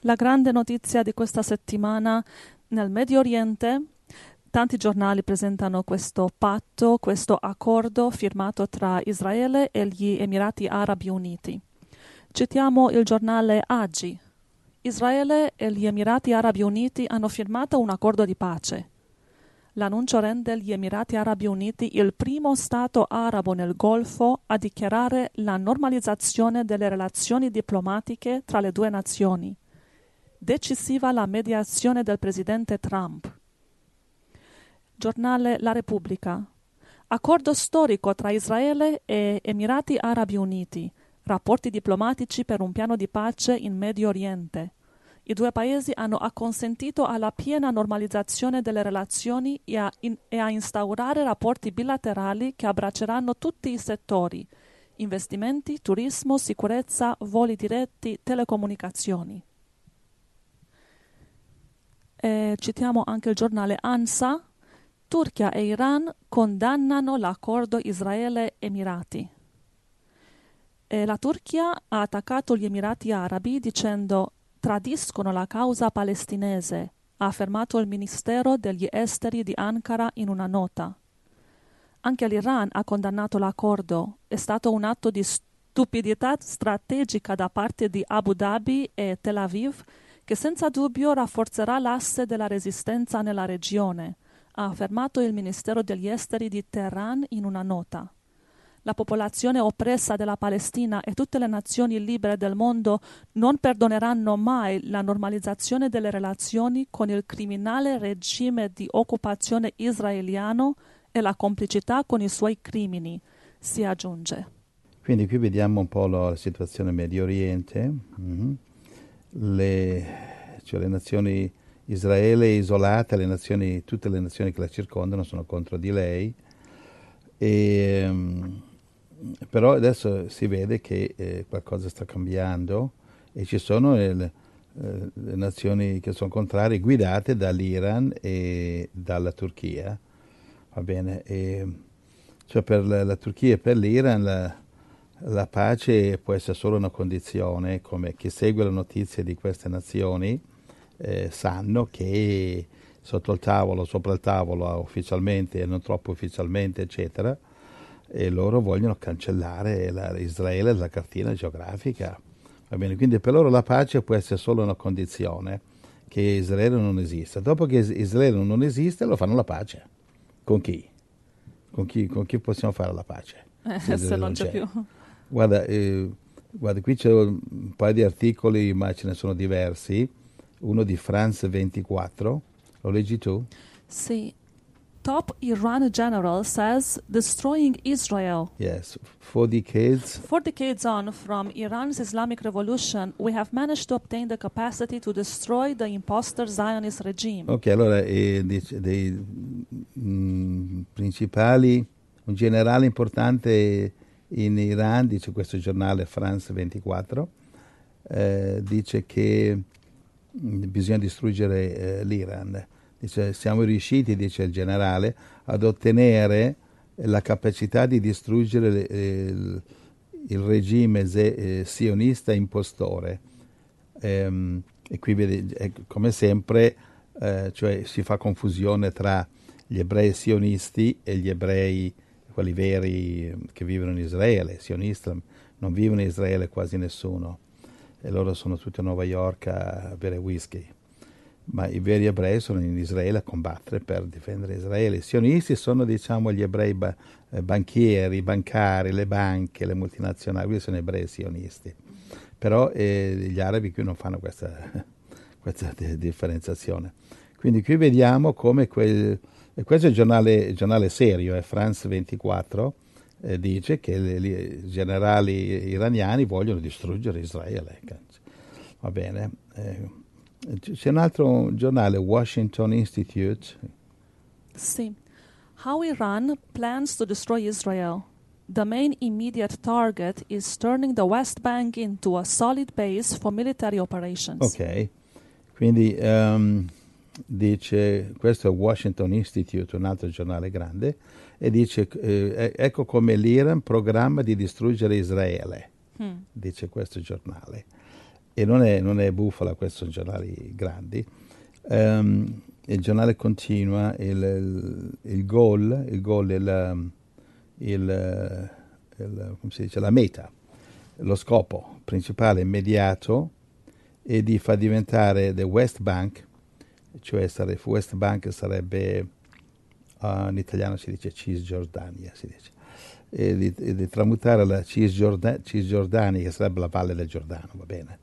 La grande notizia di questa settimana nel Medio Oriente, tanti giornali presentano questo patto, questo accordo firmato tra Israele e gli Emirati Arabi Uniti. Citiamo il giornale Agi. Israele e gli Emirati Arabi Uniti hanno firmato un accordo di pace. L'annuncio rende gli Emirati Arabi Uniti il primo Stato arabo nel Golfo a dichiarare la normalizzazione delle relazioni diplomatiche tra le due nazioni. Decisiva la mediazione del presidente Trump. Giornale La Repubblica. Accordo storico tra Israele e Emirati Arabi Uniti. Rapporti diplomatici per un piano di pace in Medio Oriente. I due paesi hanno acconsentito alla piena normalizzazione delle relazioni e a instaurare rapporti bilaterali che abbracceranno tutti i settori: investimenti, turismo, sicurezza, voli diretti, telecomunicazioni. Citiamo anche il giornale ANSA. Turchia e Iran condannano l'accordo Israele-Emirati. La Turchia ha attaccato gli Emirati Arabi dicendo tradiscono la causa palestinese, ha affermato il Ministero degli Esteri di Ankara in una nota. Anche l'Iran ha condannato l'accordo. È stato un atto di stupidità strategica da parte di Abu Dhabi e Tel Aviv che senza dubbio rafforzerà l'asse della resistenza nella regione, ha affermato il Ministero degli Esteri di Teheran in una nota. La popolazione oppressa della Palestina e tutte le nazioni libere del mondo non perdoneranno mai la normalizzazione delle relazioni con il criminale regime di occupazione israeliano e la complicità con i suoi crimini, si aggiunge. Quindi qui vediamo un po' la situazione Medio Oriente. Cioè le nazioni Israele è isolata, tutte le nazioni che la circondano sono contro di lei. Però adesso si vede che qualcosa sta cambiando e ci sono le nazioni che sono contrarie, guidate dall'Iran e dalla Turchia, va bene? Cioè per la Turchia e per l'Iran la pace può essere solo una condizione, come chi segue le notizie di queste nazioni sanno che sopra il tavolo ufficialmente e non troppo ufficialmente, eccetera, e loro vogliono cancellare Israele dalla cartina geografica. Va bene? Quindi per loro la pace può essere solo una condizione, che Israele non esista. Dopo che Israele non esiste, lo fanno la pace. Con chi? Con chi possiamo fare la pace? Se non c'è più. Guarda, qui c'è un paio di articoli, ma ce ne sono diversi. Uno di France 24. Lo leggi tu? Sì. Top Iran general says destroying Israel. Yes, 4 decades. 4 decades on from Iran's Islamic Revolution, we have managed to obtain the capacity to destroy the imposter Zionist regime. Ok, allora dei principali, un generale importante in Iran, dice questo giornale France 24, dice che bisogna distruggere l'Iran. Dice, siamo riusciti, dice il generale, ad ottenere la capacità di distruggere il regime sionista impostore. E qui vede, come sempre, cioè si fa confusione tra gli ebrei sionisti e gli ebrei, quelli veri che vivono in Israele. Sionista non vivono in Israele quasi nessuno, e loro sono tutti a New York a bere whisky. Ma i veri ebrei sono in Israele a combattere per difendere Israele. I sionisti sono, diciamo, gli ebrei banchieri, bancari, le banche, le multinazionali, questi sono ebrei sionisti. Però gli arabi qui non fanno questa differenziazione. Quindi qui vediamo come questo è il giornale serio, France 24, dice che i generali iraniani vogliono distruggere Israele. Va bene. C'è un altro giornale, Washington Institute. Sì. How Iran plans to destroy Israel. The main immediate target is turning the West Bank into a solid base for military operations. Ok, quindi dice, questo è Washington Institute, un altro giornale grande, e dice, ecco come l'Iran programma di distruggere Israele, dice questo giornale. e non è bufala, questi sono giornali grandi. Il giornale continua, il goal, come si dice, la meta, lo scopo principale immediato è di far diventare the West Bank, cioè West Bank sarebbe, in italiano si dice Cisgiordania, si dice, e di tramutare la Cisgiordania, che sarebbe la Valle del Giordano, va bene,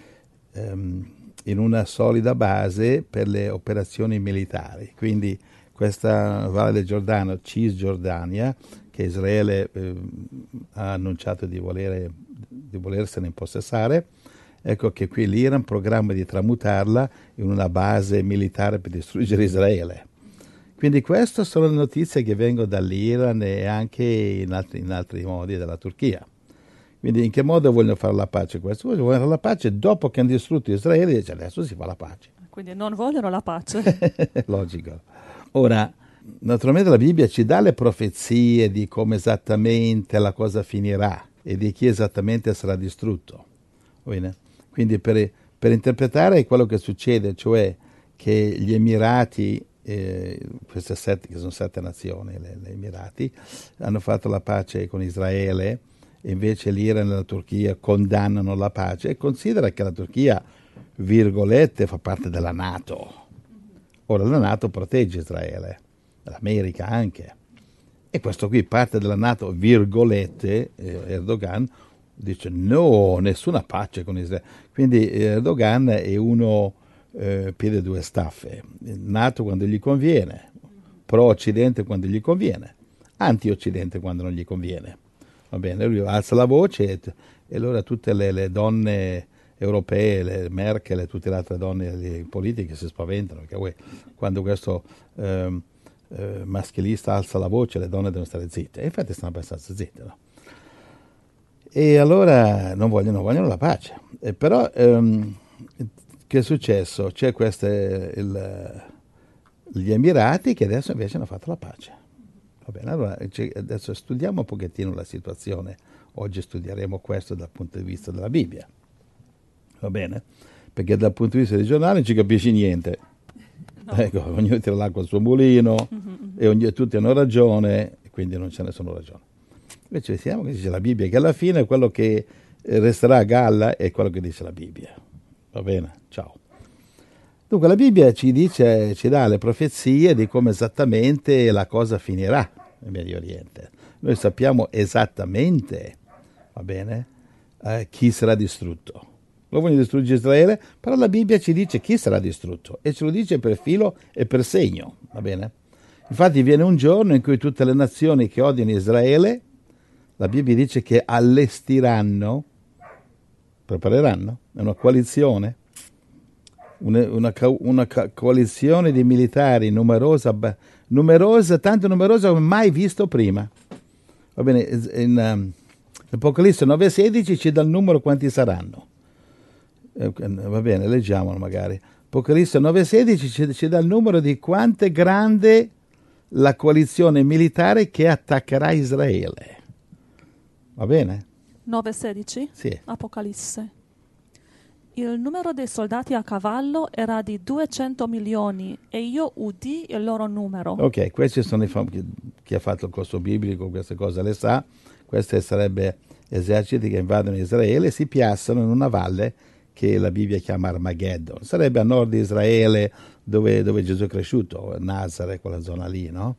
in una solida base per le operazioni militari. Quindi questa Valle del Giordano, Cisgiordania, che Israele ha annunciato di volersene impossessare, ecco che qui l'Iran programma di tramutarla in una base militare per distruggere Israele. Quindi queste sono le notizie che vengono dall'Iran e anche in altri modi dalla Turchia. Quindi in che modo vogliono fare la pace questo? Vogliono fare la pace dopo che hanno distrutto Israele, dice adesso si fa la pace. Quindi non vogliono la pace. Logico. Ora, naturalmente la Bibbia ci dà le profezie di come esattamente la cosa finirà e di chi esattamente sarà distrutto. Bene? Quindi per interpretare quello che succede, cioè che gli Emirati, queste che sono 7 nazioni, gli Emirati, hanno fatto la pace con Israele, e invece l'Iran e la Turchia condannano la pace, e considera che la Turchia, virgolette, fa parte della NATO. Ora la NATO protegge Israele, l'America anche, e questo qui, parte della NATO, virgolette, Erdogan, dice no, nessuna pace con Israele. Quindi Erdogan è uno piede due staffe, NATO quando gli conviene, pro-Occidente quando gli conviene, anti-Occidente quando non gli conviene. Va bene, lui alza la voce e allora tutte le donne europee, le Merkel e tutte le altre donne politiche si spaventano, perché quando questo maschilista alza la voce le donne devono stare zitte, e infatti stanno abbastanza zitte, no? E allora non vogliono la pace. Però che è successo? C'è gli Emirati che adesso invece hanno fatto la pace. Va bene, allora adesso studiamo un pochettino la situazione. Oggi studieremo questo dal punto di vista della Bibbia. Va bene? Perché dal punto di vista del giornale non ci capisci niente. No. Ecco, ognuno tira l'acqua al suo mulino, e tutti hanno ragione, e quindi non ce ne sono ragione. Invece vediamo che dice la Bibbia, che alla fine quello che resterà a galla è quello che dice la Bibbia. Va bene? Ciao. Dunque la Bibbia ci dà le profezie di come esattamente la cosa finirà nel Medio Oriente. Noi sappiamo esattamente, va bene, chi sarà distrutto. Lo vogliono distruggere Israele, però la Bibbia ci dice chi sarà distrutto, e ce lo dice per filo e per segno, va bene? Infatti viene un giorno in cui tutte le nazioni che odiano Israele, la Bibbia dice che allestiranno, prepareranno una coalizione, una coalizione di militari numerosa, tanto numerosa come mai visto prima. Va bene, in Apocalisse 9,16 ci dà il numero quanti saranno. Va bene, leggiamolo magari. Apocalisse 9,16 ci dà il numero di quanto è grande la coalizione militare che attaccherà Israele. Va bene? 9,16? Sì. Apocalisse. Il numero dei soldati a cavallo era di 200 milioni e io udì il loro numero. Ok, questi sono chi ha fatto il corso biblico, queste cose le sa. Questi sarebbero eserciti che invadono Israele e si piazzano in una valle che la Bibbia chiama Armageddon. Sarebbe a nord di Israele, dove Gesù è cresciuto, Nazareth, quella zona lì, no?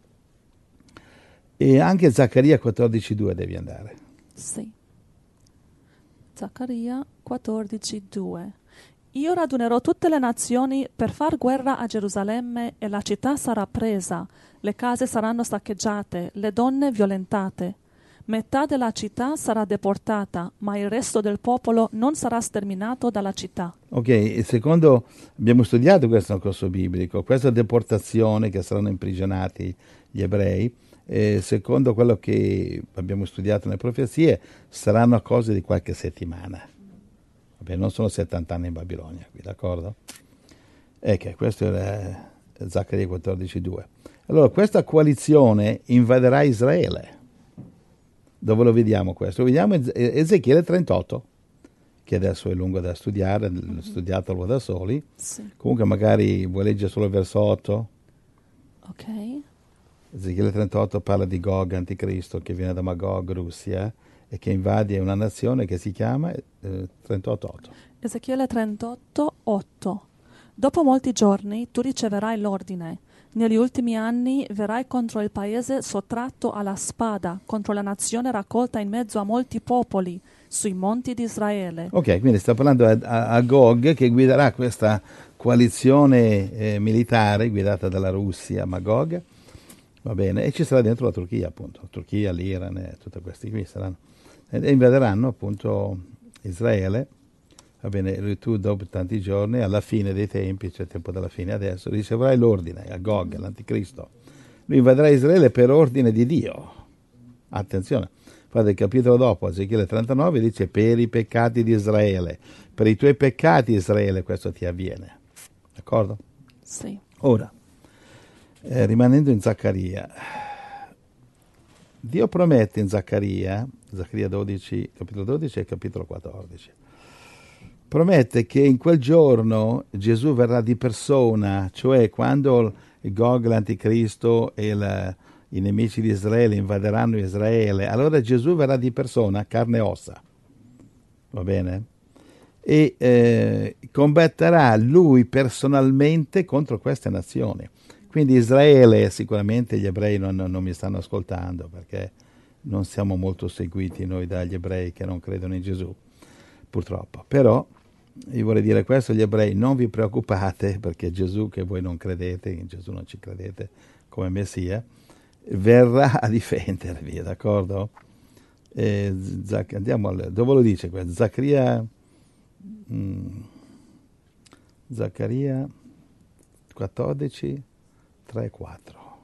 E anche Zaccaria 14,2 devi andare. Sì. Zaccaria 14,2. Io radunerò tutte le nazioni per far guerra a Gerusalemme e la città sarà presa, le case saranno saccheggiate, le donne violentate. Metà della città sarà deportata, ma il resto del popolo non sarà sterminato dalla città. Ok, secondo, abbiamo studiato questo nel corso biblico, questa deportazione che saranno imprigionati gli ebrei, secondo quello che abbiamo studiato nelle profezie, saranno cose di qualche settimana. Vabbè, non sono 70 anni in Babilonia, qui, d'accordo? Ecco, questo era Zaccaria 14,2. Allora, questa coalizione invaderà Israele. Dove lo vediamo questo? Lo vediamo in Ezechiele 38. che adesso è lungo da studiare, studiatelo da soli. Sì. Comunque magari vuoi leggere solo il verso 8? Ok. Ezechiele 38 parla di Gog, anticristo, che viene da Magog, Russia, e che invade una nazione che si chiama 38.8. Ezechiele 38, 8. Dopo molti giorni tu riceverai l'ordine. Negli ultimi anni verrai contro il paese sottratto alla spada, contro la nazione raccolta in mezzo a molti popoli, sui monti di Israele. Ok, quindi sta parlando a Gog, che guiderà questa coalizione militare guidata dalla Russia, Magog, va bene, e ci sarà dentro la Turchia, appunto, Turchia, l'Iran e tutti questi qui saranno, e invaderanno appunto Israele. Va bene, tu dopo tanti giorni, alla fine dei tempi, c'è il tempo della fine adesso, riceverai l'ordine a Gog, l'anticristo. Lui invaderà Israele per ordine di Dio. Attenzione, guarda il capitolo dopo, Ezechiele 39, dice per i peccati di Israele. Per i tuoi peccati, Israele, questo ti avviene. D'accordo? Sì. Ora, rimanendo in Zaccaria, Dio promette in Zaccaria 12, capitolo 12 e capitolo 14, promette che in quel giorno Gesù verrà di persona, cioè quando il Gog, l'anticristo e i nemici di Israele invaderanno Israele, allora Gesù verrà di persona, carne e ossa, va bene? E combatterà lui personalmente contro queste nazioni. Quindi Israele, sicuramente gli ebrei non mi stanno ascoltando, perché non siamo molto seguiti noi dagli ebrei che non credono in Gesù, purtroppo. Però io vorrei dire questo agli ebrei: non vi preoccupate, perché Gesù, che voi non credete, in Gesù non ci credete come Messia, verrà a difendervi, d'accordo? Andiamo dove lo dice questo? Zaccaria 14, 3 e 4.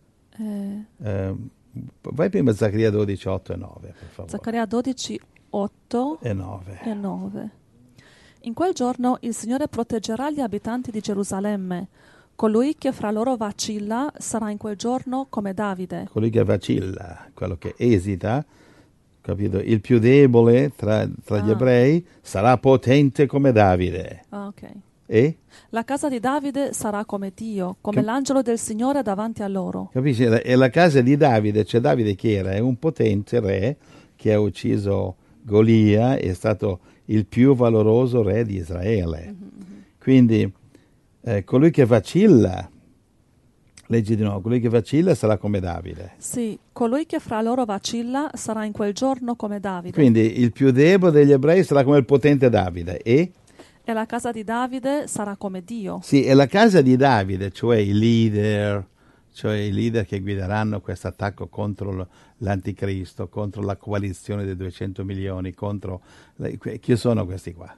Vai prima a Zaccaria 12, 8 e 9, per favore. Zaccaria 12, 8 e 9. e 9. In quel giorno il Signore proteggerà gli abitanti di Gerusalemme. Colui che fra loro vacilla sarà in quel giorno come Davide. Colui che vacilla, quello che esita, capito? Il più debole tra gli ebrei sarà potente come Davide. Ah, ok. E? La casa di Davide sarà come Dio, come l'angelo del Signore davanti a loro. Capisci? E la casa di Davide, cioè Davide che era? È un potente re che ha ucciso Golia, è stato il più valoroso re di Israele. Quindi colui che vacilla, leggi di nuovo, colui che vacilla sarà come Davide. Sì, colui che fra loro vacilla sarà in quel giorno come Davide. Quindi il più debole degli ebrei sarà come il potente Davide. E la casa di Davide sarà come Dio. Sì, e la casa di Davide, cioè i leader che guideranno questo attacco contro l'anticristo, contro la coalizione dei 200 milioni, chi sono questi qua?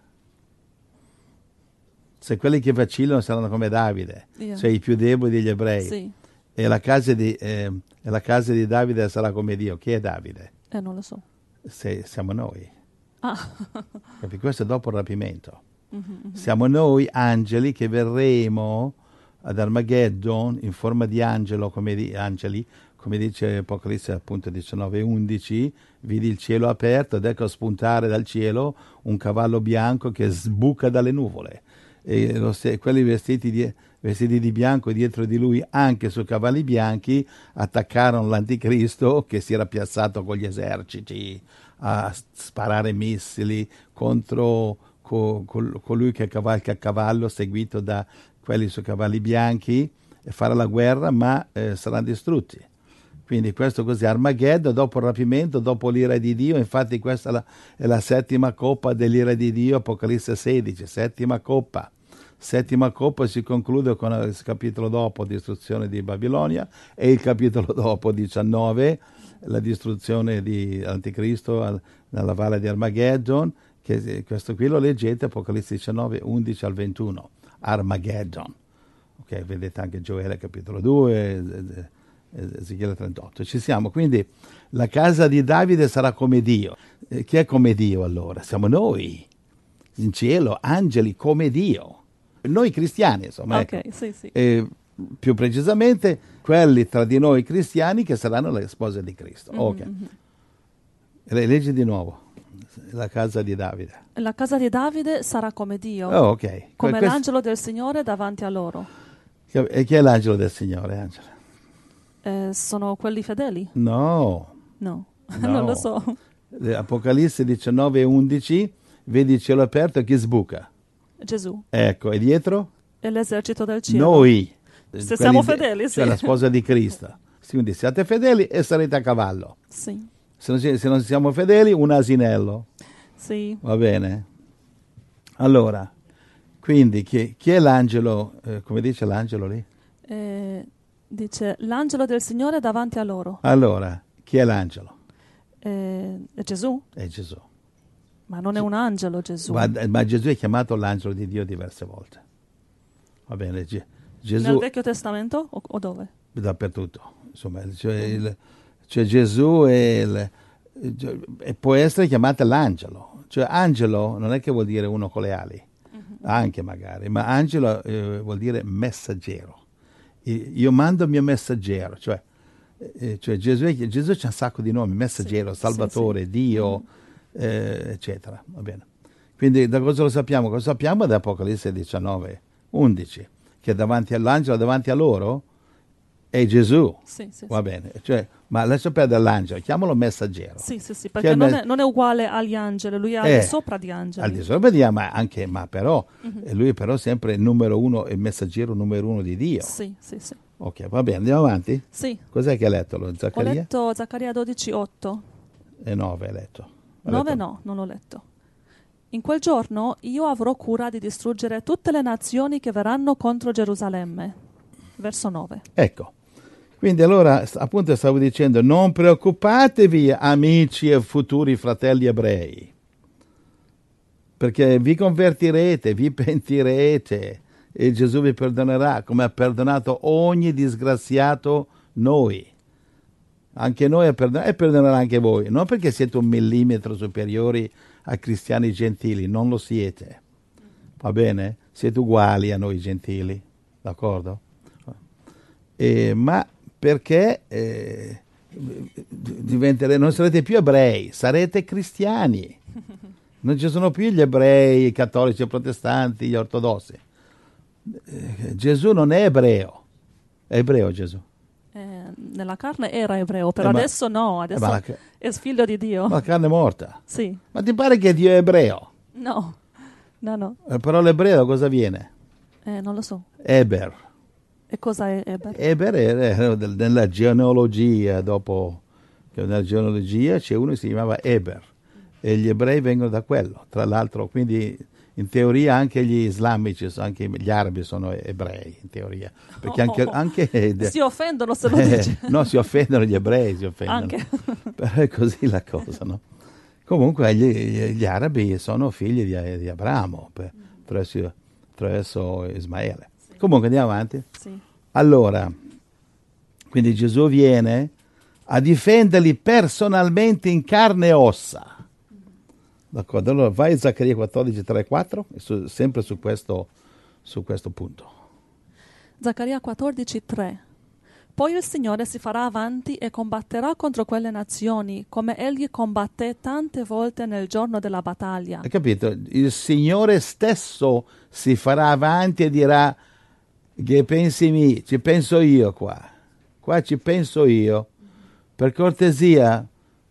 Se quelli che vacillano saranno come Davide, cioè i più deboli degli ebrei, sì. e la casa di Davide sarà come Dio. Chi è Davide? Non lo so. Siamo noi. Ah. Perché questo è dopo il rapimento. Siamo noi angeli che verremo ad Armageddon in forma di angeli, come dice Apocalisse appunto 19:11, vidi il cielo aperto ed ecco spuntare dal cielo un cavallo bianco che sbuca dalle nuvole, e quelli vestiti di bianco dietro di lui, anche su cavalli bianchi, attaccarono l'anticristo che si era piazzato con gli eserciti a sparare missili contro colui che cavalca a cavallo, seguito da quelli su cavalli bianchi, e farà la guerra, ma saranno distrutti. Quindi questo così, Armageddon, dopo il rapimento, dopo l'ira di Dio. Infatti questa è la settima coppa dell'ira di Dio, Apocalisse 16, settima coppa si conclude con il capitolo dopo, distruzione di Babilonia, e il capitolo dopo, 19, la distruzione di Anticristo nella valle di Armageddon, che questo qui lo leggete, Apocalisse 19, 11 al 21, Armageddon. Ok, vedete anche Gioele capitolo 2, Ezechiele 38. Ci siamo, quindi la casa di Davide sarà come Dio. Chi è come Dio allora? Siamo noi, in cielo, angeli come Dio. Noi cristiani, insomma. Ok, ecco. sì. Più precisamente, quelli tra di noi cristiani che saranno le spose di Cristo. Ok. Leggi di nuovo. La casa di Davide. La casa di Davide sarà come Dio, Oh, ok. come l'angelo del Signore davanti a loro. E chi è l'angelo del Signore, Angela? Sono quelli fedeli? No. No, No. non lo so. Apocalisse 19:11, vedi il cielo aperto, chi sbuca? Gesù Ecco, e dietro? è l'esercito del cielo. Noi. Se siamo fedeli, cioè sì. la sposa di Cristo. Quindi siate fedeli e sarete a cavallo. Sì, Se non siamo fedeli, un asinello. sì. Va bene? Allora, quindi chi è l'angelo? Come dice l'angelo lì? Dice l'angelo del Signore davanti a loro. Allora, chi è l'angelo? È Gesù? È Gesù. Ma non è un angelo Gesù. Ma Gesù è chiamato l'angelo di Dio diverse volte. Va bene? Gesù Nel Vecchio Testamento o dove? dappertutto. Insomma, cioè Gesù e può essere chiamato l'angelo. Cioè angelo non è che vuol dire uno con le ali, anche magari, ma angelo vuol dire messaggero. Io mando il mio messaggero, cioè Gesù c'ha un sacco di nomi, messaggero, Sì, Salvatore, sì. Dio, eccetera. Va bene. Quindi da cosa lo sappiamo? Cosa sappiamo da Apocalisse 19:11, che davanti all'angelo, davanti a loro, è Gesù. Sì, sì, Va bene, cioè, ma lascia perdere l'angelo, chiamalo messaggero. sì, perché non è uguale agli angeli, lui è al di sopra di angeli. Al di sopra di ma però, lui però sempre il numero uno, il messaggero numero uno di Dio. Sì. Ok, va bene, andiamo avanti? Sì. Cos'è che hai letto? Ho Zaccaria? letto Zaccaria 12:8. E 9 hai letto. 9 no, non l'ho letto. In quel giorno io avrò cura di distruggere tutte le nazioni che verranno contro Gerusalemme. Verso 9. Ecco, quindi allora appunto stavo dicendo, non preoccupatevi amici e futuri fratelli ebrei, perché vi convertirete, vi pentirete e Gesù vi perdonerà come ha perdonato ogni disgraziato noi. Anche noi e perdonerà anche voi, non perché siete 1 millimetro superiori a cristiani gentili, non lo siete, va bene? Siete uguali a noi gentili, d'accordo? Ma perché non sarete più ebrei, sarete cristiani. Non ci sono più gli ebrei, i cattolici, i protestanti, gli ortodossi. Gesù non è ebreo. È ebreo Gesù? Nella carne era ebreo, però adesso no, adesso è figlio di Dio. Ma la carne è morta. Sì. Ma ti pare che Dio è ebreo? No. Però l'ebreo da cosa viene? Non lo so. Eber. E cosa è Eber? Eber era nella genealogia, dopo che nella genealogia c'è uno che si chiamava Eber e gli ebrei vengono da quello, tra l'altro, quindi in teoria anche gli islamici, anche gli arabi sono ebrei, in teoria, perché anche si offendono se lo dici. No, si offendono gli ebrei, si offendono. Anche. Però è così la cosa, no? Comunque gli arabi sono figli di Abramo attraverso Ismaele. Sì. Comunque andiamo avanti. Sì. Allora, quindi Gesù viene a difenderli personalmente in carne e ossa. D'accordo, allora vai a Zaccaria 14, 3 e 4, sempre su questo punto. Zaccaria 14, 3. Poi il Signore si farà avanti e combatterà contro quelle nazioni, come egli combatté tante volte nel giorno della battaglia. Hai capito? Il Signore stesso si farà avanti e dirà: che pensi ci penso io qua ci penso io. Per cortesia,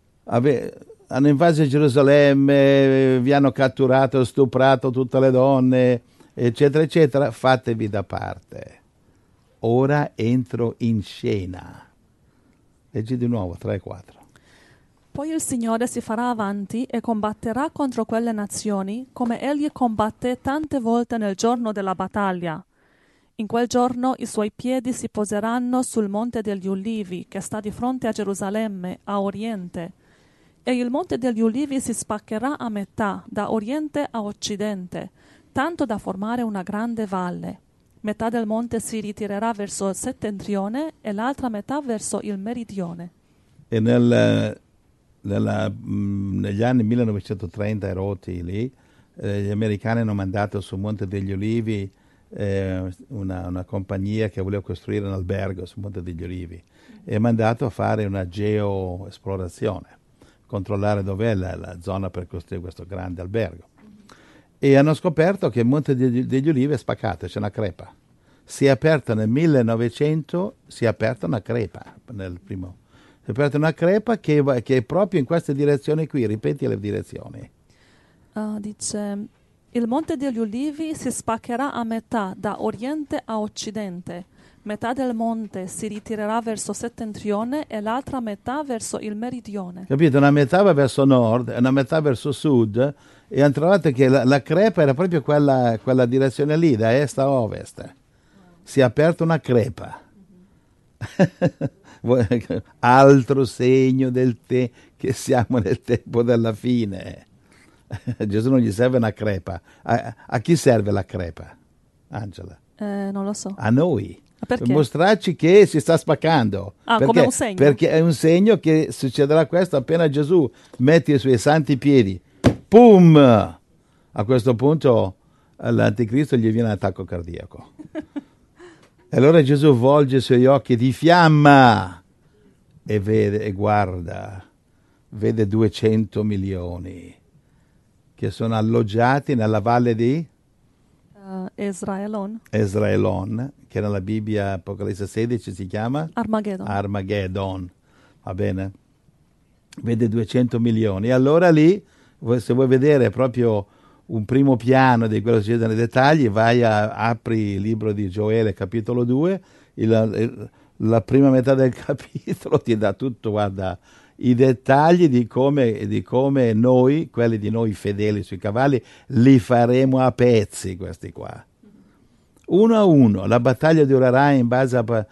hanno invaso Gerusalemme, vi hanno catturato, stuprato tutte le donne, eccetera, eccetera, fatevi da parte. Ora entro in scena. Leggi di nuovo, 3 e 4. Poi il Signore si farà avanti e combatterà contro quelle nazioni, come egli combatté tante volte nel giorno della battaglia. In quel giorno i suoi piedi si poseranno sul Monte degli Ulivi, che sta di fronte a Gerusalemme, a oriente. E il Monte degli Ulivi si spaccherà a metà, da oriente a occidente, tanto da formare una grande valle. Metà del monte si ritirerà verso il settentrione e l'altra metà verso il meridione. E negli anni 1930 erotti lì, gli americani hanno mandato sul Monte degli Ulivi una compagnia che voleva costruire un albergo sul Monte degli Ulivi e ha mandato a fare una geoesplorazione controllare dov'è la zona per costruire questo grande albergo. E hanno scoperto che il Monte degli Ulivi è spaccato, c'è una crepa. Si è aperto nel 1900, si è aperta una crepa, si è aperta una crepa che è proprio in questa direzione qui, ripeti le direzioni. Dice, il Monte degli Ulivi si spaccherà a metà, da oriente a occidente. Metà del monte si ritirerà verso settentrione e l'altra metà verso il meridione. Capito? Una metà va verso nord e una metà verso sud, e hanno trovato che la crepa era proprio quella direzione lì, da est a ovest. Si è aperta una crepa. Altro segno che siamo nel tempo della fine. Gesù non gli serve una crepa. A chi serve la crepa, Angela? Non lo so. A noi. Perché? Per mostrarci che si sta spaccando. Perché? Come un segno. Perché è un segno che succederà questo appena Gesù mette i suoi santi piedi. Pum! A questo punto all'anticristo gli viene un attacco cardiaco. E allora Gesù volge i suoi occhi di fiamma e vede e guarda, vede 200 milioni che sono alloggiati nella valle di Esraelon, che nella Bibbia Apocalisse 16 si chiama Armageddon, va bene? Vede 200 milioni. E allora lì, se vuoi vedere proprio un primo piano di quello che succede nei dettagli, apri il libro di Gioele, capitolo 2, la prima metà del capitolo ti dà tutto, guarda, i dettagli di come noi, quelli di noi fedeli sui cavalli, li faremo a pezzi questi qua. Uno a uno, la battaglia durerà in base a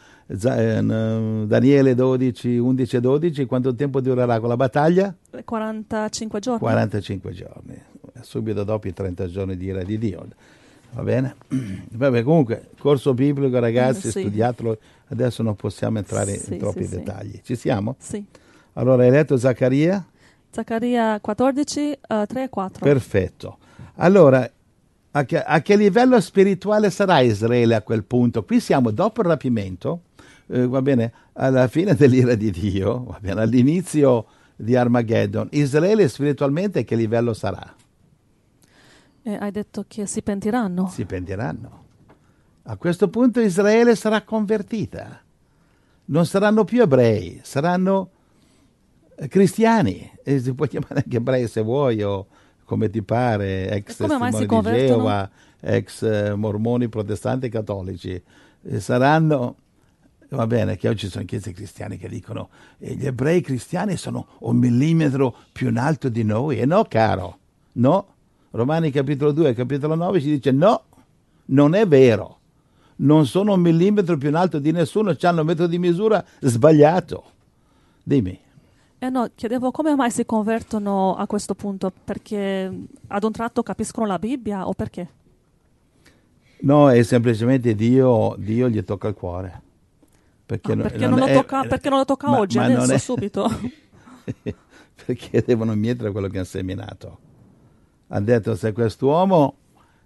Daniele 12, 11 e 12, quanto tempo durerà quella battaglia? 45 giorni. 45 giorni, subito dopo i 30 giorni di ira di Dio. Va bene? Vabbè, comunque, corso biblico, ragazzi, sì. Studiatelo, adesso non possiamo entrare in troppi dettagli. Ci siamo? Sì. Allora, hai letto Zaccaria? Zaccaria 14, 3 e 4. Perfetto. Allora, a che livello spirituale sarà Israele a quel punto? Qui siamo dopo il rapimento, va bene, alla fine dell'ira di Dio, va bene, all'inizio di Armageddon. Israele spiritualmente a che livello sarà? Hai detto che si pentiranno. Si pentiranno. A questo punto Israele sarà convertita. Non saranno più ebrei, saranno cristiani. E si può chiamare anche ebrei se vuoi, o come ti pare, ex testimoni di Geova, ex mormoni, protestanti, cattolici. Saranno, va bene, che oggi sono chiese cristiane che dicono gli ebrei cristiani sono 1 millimetro più in alto di noi. E no, caro, no. Romani capitolo 2 e capitolo 9 ci dice no, non è vero. Non sono 1 millimetro più in alto di nessuno, hanno un metro di misura sbagliato. Dimmi. No, chiedevo come mai si convertono a questo punto, perché ad un tratto capiscono la Bibbia o perché? No, è semplicemente Dio gli tocca il cuore. Perché non lo tocca oggi, adesso, subito? Perché devono mietere quello che hanno seminato. Hanno detto, se quest'uomo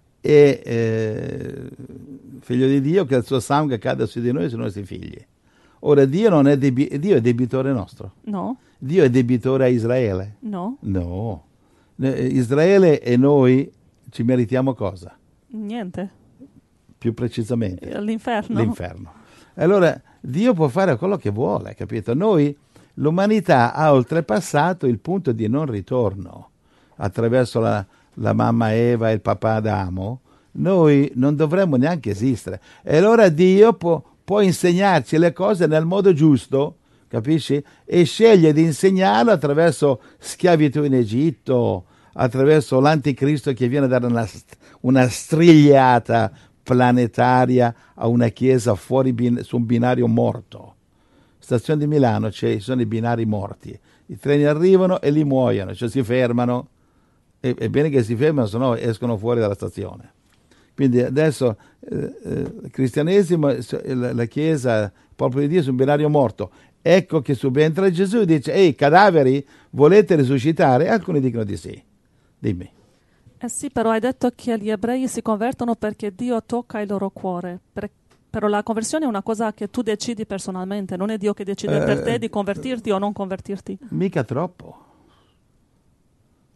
è figlio di Dio, che il suo sangue cade su di noi e sui nostri figli. Ora, Dio non è Dio è debitore nostro. No. Dio è debitore a Israele? No. No. Israele e noi ci meritiamo cosa? Niente. Più precisamente? L'inferno. L'inferno. Allora, Dio può fare quello che vuole, capito? Noi, l'umanità ha oltrepassato il punto di non ritorno. Attraverso la mamma Eva e il papà Adamo, noi non dovremmo neanche esistere. E allora Dio può insegnarci le cose nel modo giusto, capisci? E sceglie di insegnarlo attraverso schiavitù in Egitto, attraverso l'anticristo che viene a dare una strigliata planetaria a una chiesa fuori su un binario morto. Stazione di Milano ci sono i binari morti, i treni arrivano e li muoiono, cioè si fermano. È bene che si fermano, se no escono fuori dalla stazione. Quindi adesso il cristianesimo, la Chiesa, il popolo di Dio su un binario morto. Ecco che subentra Gesù e dice, ehi cadaveri, volete risuscitare? Alcuni dicono di sì. Dimmi. Sì, però hai detto che gli ebrei si convertono perché Dio tocca il loro cuore. Però la conversione è una cosa che tu decidi personalmente, non è Dio che decide per te di convertirti o non convertirti. Mica troppo.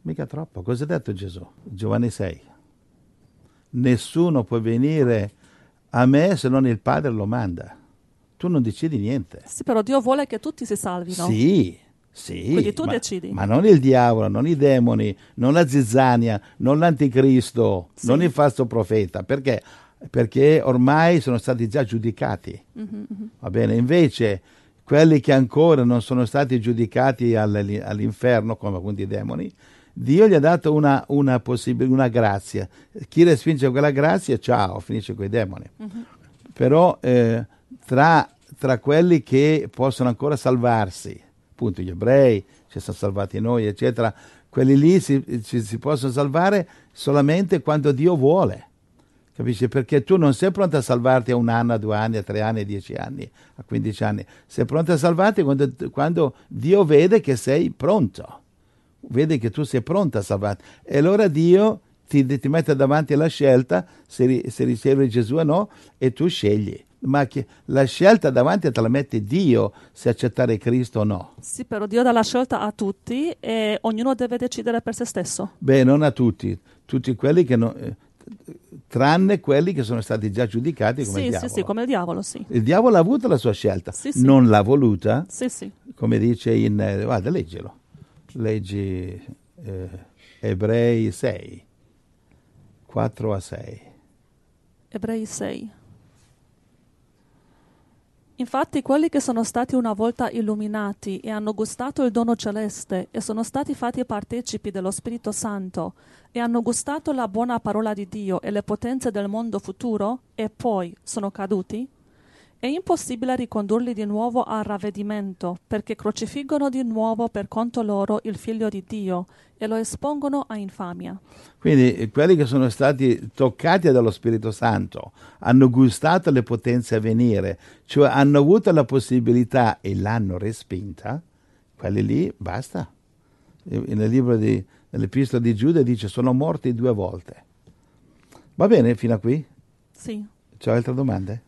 Mica troppo. Cosa ha detto Gesù? Giovanni 6. Nessuno può venire a me se non il Padre lo manda. Tu non decidi niente. Sì, però Dio vuole che tutti si salvino. Sì, Quindi tu decidi. ma non il diavolo, non i demoni, non la zizzania, non l'anticristo, Sì. non il falso profeta. Perché? Perché ormai sono stati già giudicati. Va bene? Invece quelli che ancora non sono stati giudicati all'inferno, come appunto i demoni, Dio gli ha dato una grazia. Chi respinge quella grazia, ciao, finisce con i demoni. Però tra quelli che possono ancora salvarsi, appunto gli ebrei, ci siamo salvati noi, eccetera, quelli lì si possono salvare solamente quando Dio vuole. Capisci? Perché tu non sei pronto a salvarti a 1 anno, a 2 anni, a 3 anni, a 10 anni, a 15 anni. Sei pronto a salvarti quando Dio vede che sei pronto. Vede che tu sei pronto a salvarti. E allora Dio ti mette davanti alla scelta se ricevi Gesù o no, e tu scegli. Ma la scelta davanti te la mette Dio se accettare Cristo o no. Sì, però Dio dà la scelta a tutti e ognuno deve decidere per se stesso. Beh, non a tutti. Tutti quelli che non... tranne quelli che sono stati già giudicati come il diavolo. Sì, come il diavolo, sì. Il diavolo ha avuto la sua scelta, Sì. non l'ha voluta, Sì. come dice guarda, leggilo. Leggi Ebrei 6, 4 a 6. Ebrei 6. Infatti quelli che sono stati una volta illuminati e hanno gustato il dono celeste e sono stati fatti partecipi dello Spirito Santo e hanno gustato la buona parola di Dio e le potenze del mondo futuro e poi sono caduti, è impossibile ricondurli di nuovo al ravvedimento, perché crocifiggono di nuovo per conto loro il Figlio di Dio e lo espongono a infamia. Quindi quelli che sono stati toccati dallo Spirito Santo hanno gustato le potenze a venire, cioè hanno avuto la possibilità e l'hanno respinta, quelli lì basta. Nel libro nell'Epistola di Giuda dice sono morti 2 volte. Va bene fino a qui? Sì. C'è altre domande?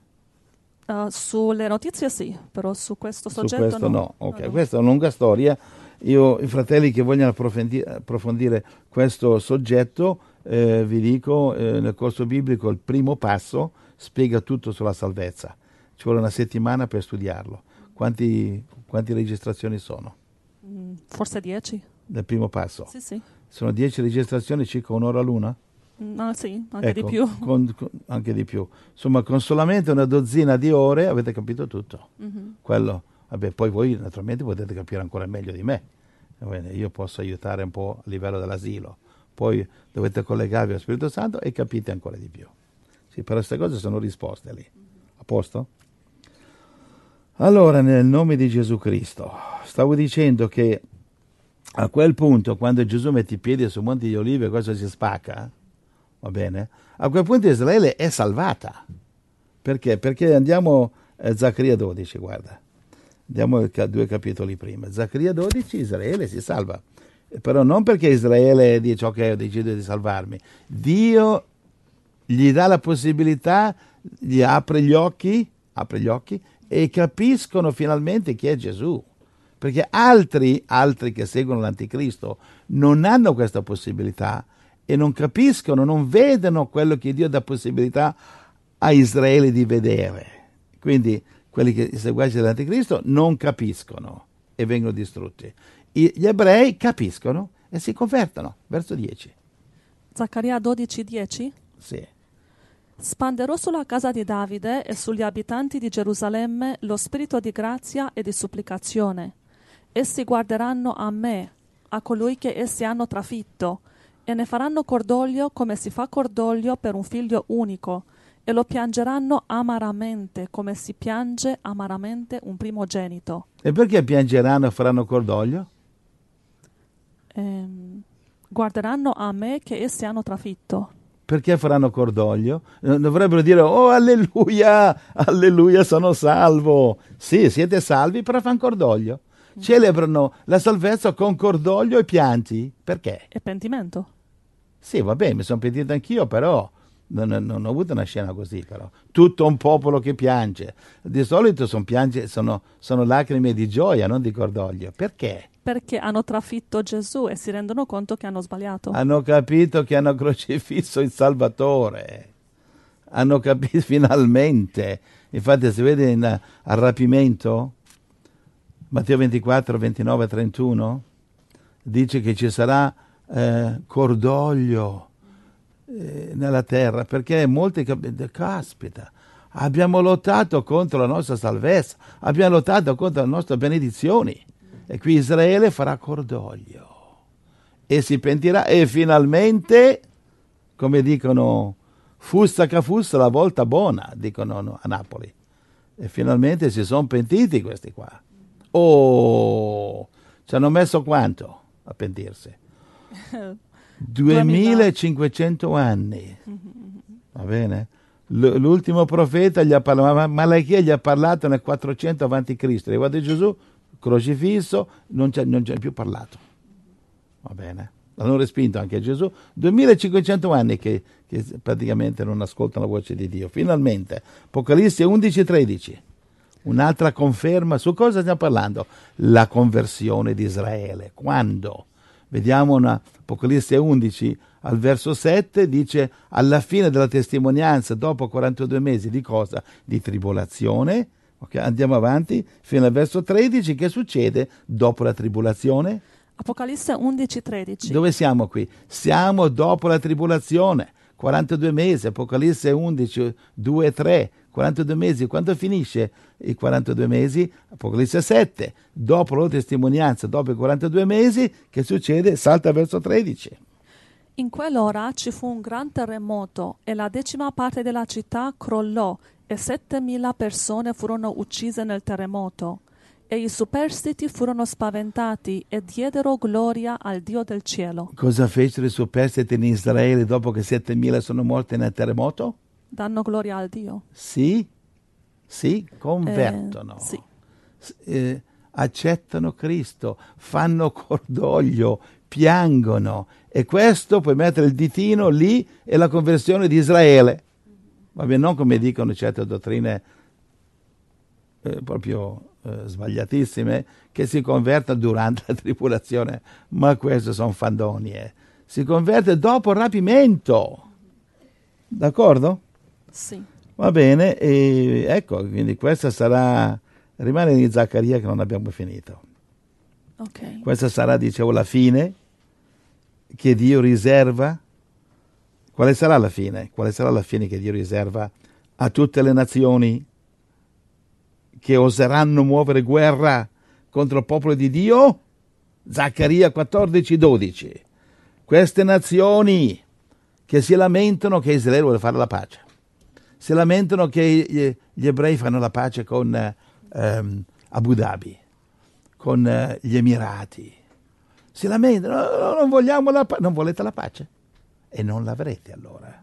Sulle notizie sì, però su questo soggetto su questo no. Ok, no. Questa è una lunga storia. I fratelli che vogliono approfondire questo soggetto, vi dico, nel corso biblico il primo passo spiega tutto sulla salvezza. Ci vuole 1 settimana per studiarlo. Quante registrazioni sono? Forse 10. Del primo passo? Sì. Sono 10 registrazioni, circa 1 ora l'una? Sì, anche Ecco, di più. Anche di più. Insomma, con solamente una dozzina di ore avete capito tutto. Quello, vabbè, poi voi naturalmente potete capire ancora meglio di me. Io posso aiutare un po' a livello dell'asilo. Poi dovete collegarvi allo Spirito Santo e capite ancora di più. Sì, però queste cose sono risposte lì. A posto? Allora, nel nome di Gesù Cristo, stavo dicendo che a quel punto, quando Gesù mette i piedi sul Monte di Olive, cosa si spacca? Va bene? A quel punto Israele è salvata. Perché? Perché andiamo a Zaccaria 12, guarda. Andiamo 2 capitoli prima. Zaccaria 12, Israele si salva. Però non perché Israele dice ok, ho deciso di salvarmi. Dio gli dà la possibilità, gli apre gli occhi e capiscono finalmente chi è Gesù. Perché altri che seguono l'Anticristo non hanno questa possibilità e non capiscono, non vedono quello che Dio dà possibilità a Israele di vedere. Quindi quelli che seguono l'Anticristo non capiscono e vengono distrutti. Gli ebrei capiscono e si convertono. Verso 10. Zaccaria 12:10. Sì. Spanderò sulla casa di Davide e sugli abitanti di Gerusalemme lo spirito di grazia e di supplicazione. Essi guarderanno a me, a colui che essi hanno trafitto, e ne faranno cordoglio come si fa cordoglio per un figlio unico, e lo piangeranno amaramente come si piange amaramente un primogenito. E perché piangeranno e faranno cordoglio? Guarderanno a me che essi hanno trafitto. Perché faranno cordoglio? Dovrebbero dire, oh alleluia, alleluia, sono salvo. Sì, siete salvi, però fanno cordoglio. Celebrano la salvezza con cordoglio e pianti. Perché? E pentimento. Sì, va bene, mi sono pentito anch'io, però non ho avuto una scena così, però. Tutto un popolo che piange. Di solito sono lacrime di gioia, non di cordoglio. Perché? perché hanno trafitto Gesù e si rendono conto che hanno sbagliato. Hanno capito che hanno crocifisso il Salvatore. Hanno capito finalmente. Infatti si vede al rapimento, Matteo 24, 29, 31, dice che ci sarà cordoglio nella terra, perché molti caspita, abbiamo lottato contro la nostra salvezza, abbiamo lottato contro le nostre benedizioni, e qui Israele farà cordoglio e si pentirà, e finalmente, come dicono, fusta che fusta la volta buona, dicono a Napoli, e finalmente si sono pentiti questi qua. Oh, ci hanno messo quanto a pentirsi? 2500 anni. Va bene? L'ultimo profeta gli ha parlato, Malachia gli ha parlato nel 400 avanti Cristo, e guarda Gesù crocifisso, non c'è più parlato. Va bene? L'hanno respinto anche Gesù. 2500 anni che praticamente non ascoltano la voce di Dio. Finalmente, Apocalisse 11:13. Un'altra conferma. Su cosa stiamo parlando? La conversione di Israele. Quando? Vediamo Apocalisse 11 al verso 7, dice alla fine della testimonianza, dopo 42 mesi di cosa? Di tribolazione. Okay, andiamo avanti fino al verso 13. Che succede dopo la tribolazione? Apocalisse 11:13. Dove siamo qui? Siamo dopo la tribolazione. 42 mesi, Apocalisse 11, 2 e 3. 42 mesi, quando finisce i 42 mesi? Apocalisse 7. Dopo la testimonianza, dopo i 42 mesi, che succede? Salta verso 13. In quell'ora ci fu un gran terremoto e la 10ª parte della città crollò e 7.000 persone furono uccise nel terremoto. E i superstiti furono spaventati e diedero gloria al Dio del cielo. Cosa fecero i superstiti in Israele dopo che 7.000 sono morti nel terremoto? Danno gloria al Dio. Sì, convertono. Sì. Accettano Cristo, fanno cordoglio, piangono, e questo puoi mettere il ditino lì, è la conversione di Israele. Vabbè, non come dicono certe dottrine proprio sbagliatissime, che si converta durante la tribolazione, ma queste sono fandonie. Si converte dopo il rapimento. D'accordo? Sì. Va bene, e ecco, quindi questa sarà, rimane in Zaccaria che non abbiamo finito. Ok. Questa sarà, dicevo, la fine che Dio riserva. Quale sarà la fine? Quale sarà la fine che Dio riserva a tutte le nazioni che oseranno muovere guerra contro il popolo di Dio? Zaccaria 14:12. Queste nazioni che si lamentano che Israele vuole fare la pace, si lamentano che gli ebrei fanno la pace con Abu Dhabi, con gli Emirati, si lamentano, no, non vogliamo la pace. Non volete la pace? E non l'avrete allora.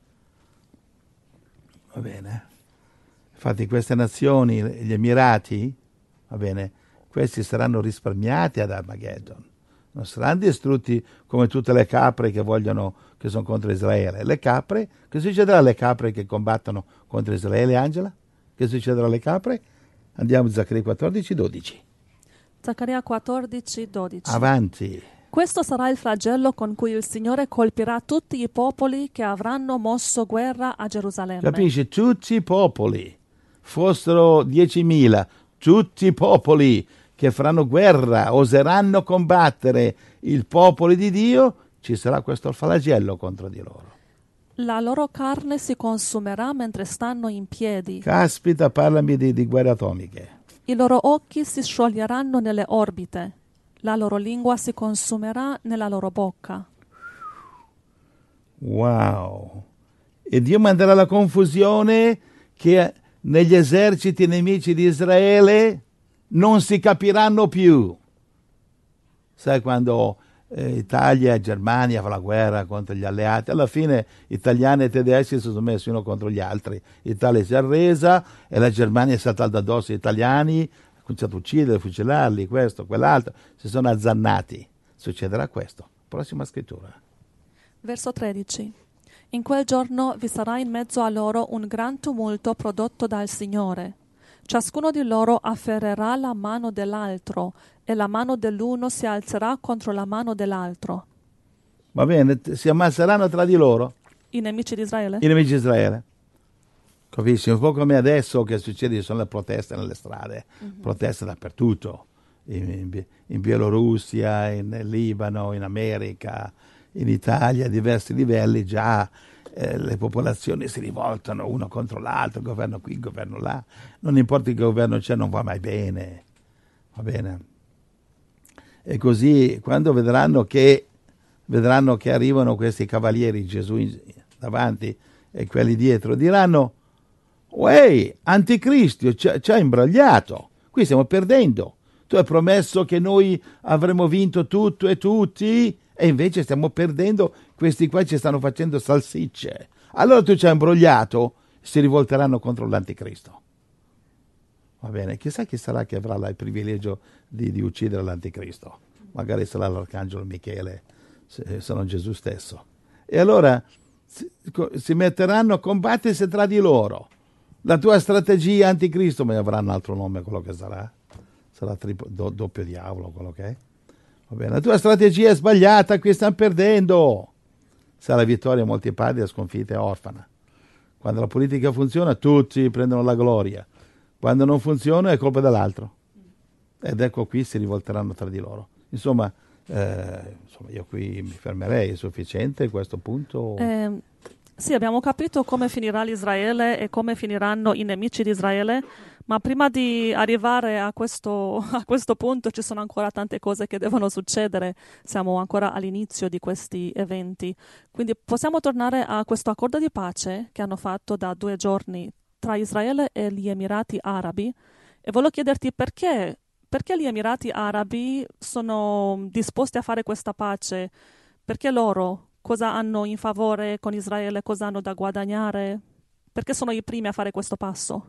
Va bene? Infatti queste nazioni, gli Emirati, va bene, questi saranno risparmiati ad Armageddon. Non saranno distrutti come tutte le capre che sono contro Israele. Le capre, che succederà alle capre che combattono contro Israele, Angela? Che succederà alle capre? Andiamo a Zaccaria 14:12. Zaccaria 14:12. Avanti. Questo sarà il flagello con cui il Signore colpirà tutti i popoli che avranno mosso guerra a Gerusalemme. Capisci? Tutti i popoli, fossero 10.000, tutti i popoli che faranno guerra, oseranno combattere il popolo di Dio, ci sarà questo flagello contro di loro. La loro carne si consumerà mentre stanno in piedi. Caspita, parlami di guerre atomiche. I loro occhi si scioglieranno nelle orbite. La loro lingua si consumerà nella loro bocca. Wow! E Dio manderà la confusione che negli eserciti nemici di Israele non si capiranno più. Sai quando Italia e Germania fa la guerra contro gli alleati, alla fine italiani e tedeschi si sono messi uno contro gli altri. L'Italia si è arresa e la Germania è saltata addosso agli italiani, ha cominciato a uccidere, fucilarli, questo, quell'altro, si sono azzannati. Succederà questo. Prossima scrittura. Verso 13. In quel giorno vi sarà in mezzo a loro un gran tumulto prodotto dal Signore. Ciascuno di loro afferrerà la mano dell'altro e la mano dell'uno si alzerà contro la mano dell'altro. Va bene, si ammazzeranno tra di loro, I nemici di Israele? i nemici di Israele. Capisci? Un po' come adesso che succede, ci sono le proteste nelle strade, proteste dappertutto, in Bielorussia, in Libano, in America, in Italia, a diversi livelli già le popolazioni si rivoltano uno contro l'altro, il governo qui, il governo là, non importa che governo c'è, non va mai bene, va bene? E così quando vedranno che arrivano questi cavalieri Gesù davanti e quelli dietro, diranno: uè, anticristo ci ha imbrogliato, qui stiamo perdendo, tu hai promesso che noi avremmo vinto tutto e tutti e invece stiamo perdendo, questi qua ci stanno facendo salsicce, allora tu ci hai imbrogliato, si rivolteranno contro l'anticristo. Va bene, chissà chi sarà che avrà il privilegio di uccidere l'anticristo, magari sarà l'arcangelo Michele, se non Gesù stesso. E allora si metteranno a combattersi tra di loro. La tua strategia anticristo, ma avrà un altro nome quello che sarà doppio diavolo quello che è. Va bene, la tua strategia è sbagliata, qui stanno perdendo. Sarà vittoria, molti padri, la sconfitta è orfana. Quando la politica funziona tutti prendono la gloria, quando non funziona è colpa dell'altro. Ed ecco qui si rivolteranno tra di loro. Insomma, io qui mi fermerei, è sufficiente a questo punto? Sì, abbiamo capito come finirà l'Israele e come finiranno i nemici di Israele, ma prima di arrivare a questo punto ci sono ancora tante cose che devono succedere, siamo ancora all'inizio di questi eventi. Quindi possiamo tornare a questo accordo di pace che hanno fatto da 2 giorni tra Israele e gli Emirati Arabi e volevo chiederti perché gli Emirati Arabi sono disposti a fare questa pace, perché loro cosa hanno in favore con Israele, cosa hanno da guadagnare, perché sono i primi a fare questo passo?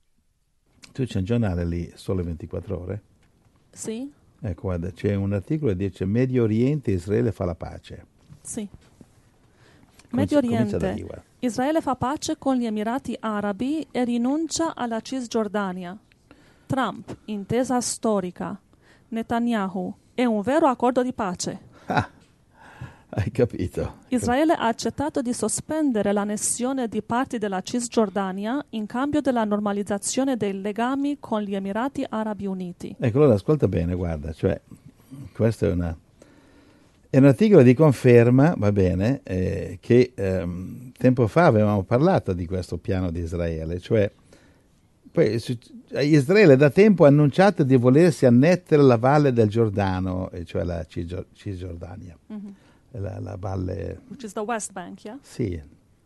Tu c'è un giornale lì, Sole 24 Ore? Sì? Ecco, guarda, c'è un articolo che dice Medio Oriente, Israele fa la pace. Sì. Medio Comincia da Oriente, lì, guarda. Israele fa pace con gli Emirati Arabi e rinuncia alla Cisgiordania. Trump, intesa storica. Netanyahu, è un vero accordo di pace. Hai capito. Israele ha accettato di sospendere l'annessione di parti della Cisgiordania in cambio della normalizzazione dei legami con gli Emirati Arabi Uniti. Ecco, allora ascolta bene, guarda, cioè, questo è un articolo di conferma, va bene, che tempo fa avevamo parlato di questo piano di Israele, cioè poi Israele da tempo ha annunciato di volersi annettere la valle del Giordano, cioè la Cisgiordania. La valle... Which is the West Bank, yeah? Sì.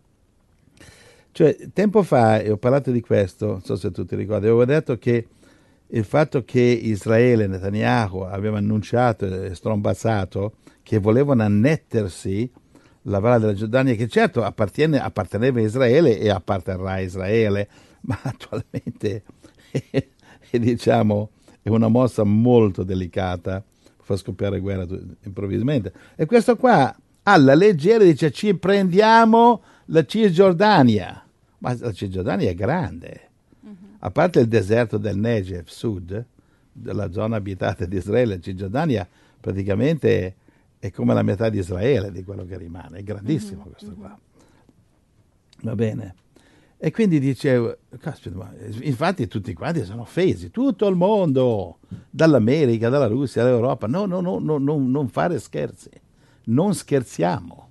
Cioè, tempo fa, ho parlato di questo, non so se tu ti ricordi, avevo detto che il fatto che Israele, Netanyahu, aveva annunciato e strombazzato che volevano annettersi la valle della Giordania, che certo apparteneva a Israele e apparterrà a Israele, ma attualmente diciamo, è una mossa molto delicata, fa scoppiare guerra improvvisamente. E questo qua alla leggera dice ci prendiamo la Cisgiordania, ma la Cisgiordania è grande, a parte il deserto del Negev sud, della zona abitata di Israele, la Cisgiordania praticamente è come la metà di Israele, di quello che rimane, è grandissimo questo qua. Va bene. E quindi dicevo, caspita, ma infatti tutti quanti sono offesi, tutto il mondo, dall'America, dalla Russia, dall'Europa, no, non fare scherzi, non scherziamo.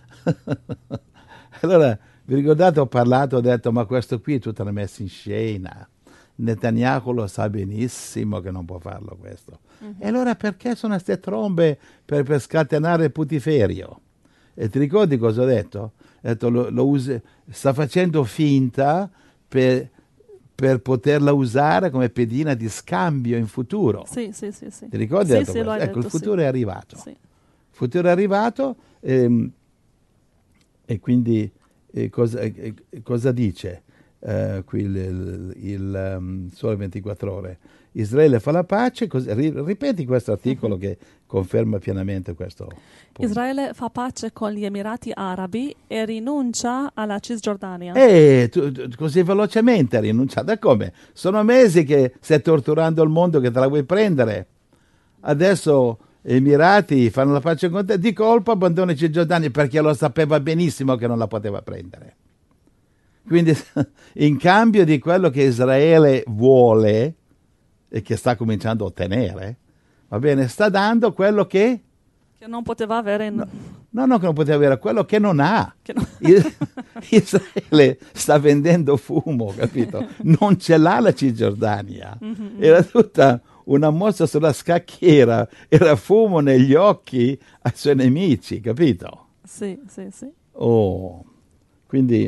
Allora, vi ricordate, ho detto, ma questo qui è tutta una messa in scena, Netanyahu lo sa benissimo che non può farlo questo. E allora perché sono queste trombe per scatenare il putiferio? E ti ricordi cosa ho detto? Ho detto, sta facendo finta per poterla usare come pedina di scambio in futuro. Sì. Ti ricordi? Sì, Ecco, detto, il futuro è arrivato. Sì. Il futuro è arrivato e quindi cosa dice? qui Sole 24 Ore. Israele fa la pace, ripeti questo articolo che conferma pienamente questo punto. Israele fa pace con gli Emirati Arabi e rinuncia alla Cisgiordania. Così velocemente ha rinunciato. E come? Sono mesi che stai torturando il mondo, che te la vuoi prendere. Adesso gli Emirati fanno la pace con te, di colpo abbandona i Cisgiordania, perché lo sapeva benissimo che non la poteva prendere. Quindi in cambio di quello che Israele vuole e che sta cominciando a ottenere, va bene, sta dando quello che non poteva avere. No, che non poteva avere, quello che non ha. No. Israele sta vendendo fumo, capito? Non ce l'ha la Cisgiordania. Mm-hmm. Era tutta una mossa sulla scacchiera, era fumo negli occhi ai suoi nemici, capito? Sì. Quindi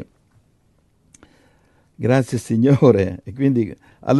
grazie Signore. E quindi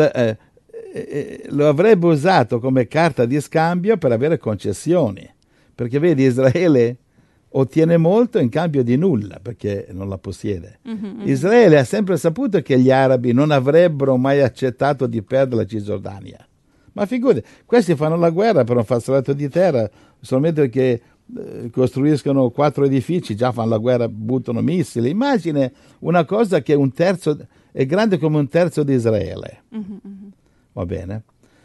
lo avrebbe usato come carta di scambio per avere concessioni, perché vedi, Israele ottiene molto in cambio di nulla, perché non la possiede. Mm-hmm. Israele ha sempre saputo che gli arabi non avrebbero mai accettato di perdere la Cisgiordania. Ma figurati, questi fanno la guerra per un fazzoletto di terra, solamente che costruiscono 4 edifici, già fanno la guerra, buttano missili. Immagine una cosa che è grande come un terzo di Israele. Mm-hmm. Va bene?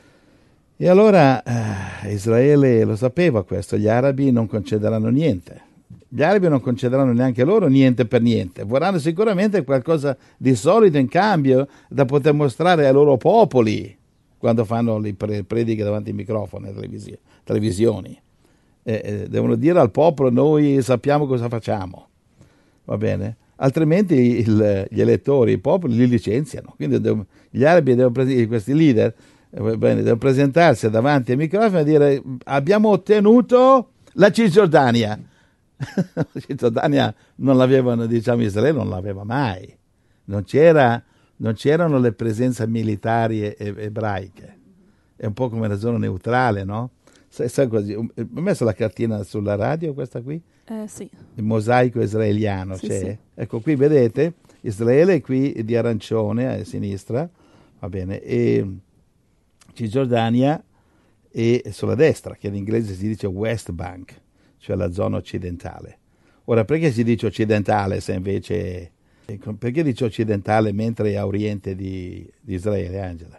E allora Israele lo sapeva questo, gli arabi non concederanno niente. Gli arabi non concederanno neanche loro niente per niente. Vorranno sicuramente qualcosa di solido in cambio da poter mostrare ai loro popoli quando fanno le prediche davanti ai microfoni, alle televisioni. Devono dire al popolo: noi sappiamo cosa facciamo. Va bene? Altrimenti gli elettori, i popoli li licenziano. Quindi gli arabi questi leader devono presentarsi davanti ai microfoni e dire: abbiamo ottenuto la Cisgiordania. La Cisgiordania non l'avevano, Israele non l'aveva mai. Non c'erano le presenze militari ebraiche. È un po' come la zona neutrale, no? Sai così, ho messo la cartina sulla radio, questa qui? Sì. Il mosaico israeliano sì, c'è. Sì. Ecco, qui vedete, Israele è qui di arancione a sinistra, va bene, e Cisgiordania è sulla destra, che in inglese si dice West Bank, cioè la zona occidentale. Ora, perché si dice occidentale se invece... Perché dice occidentale mentre è a oriente di Israele, Angela?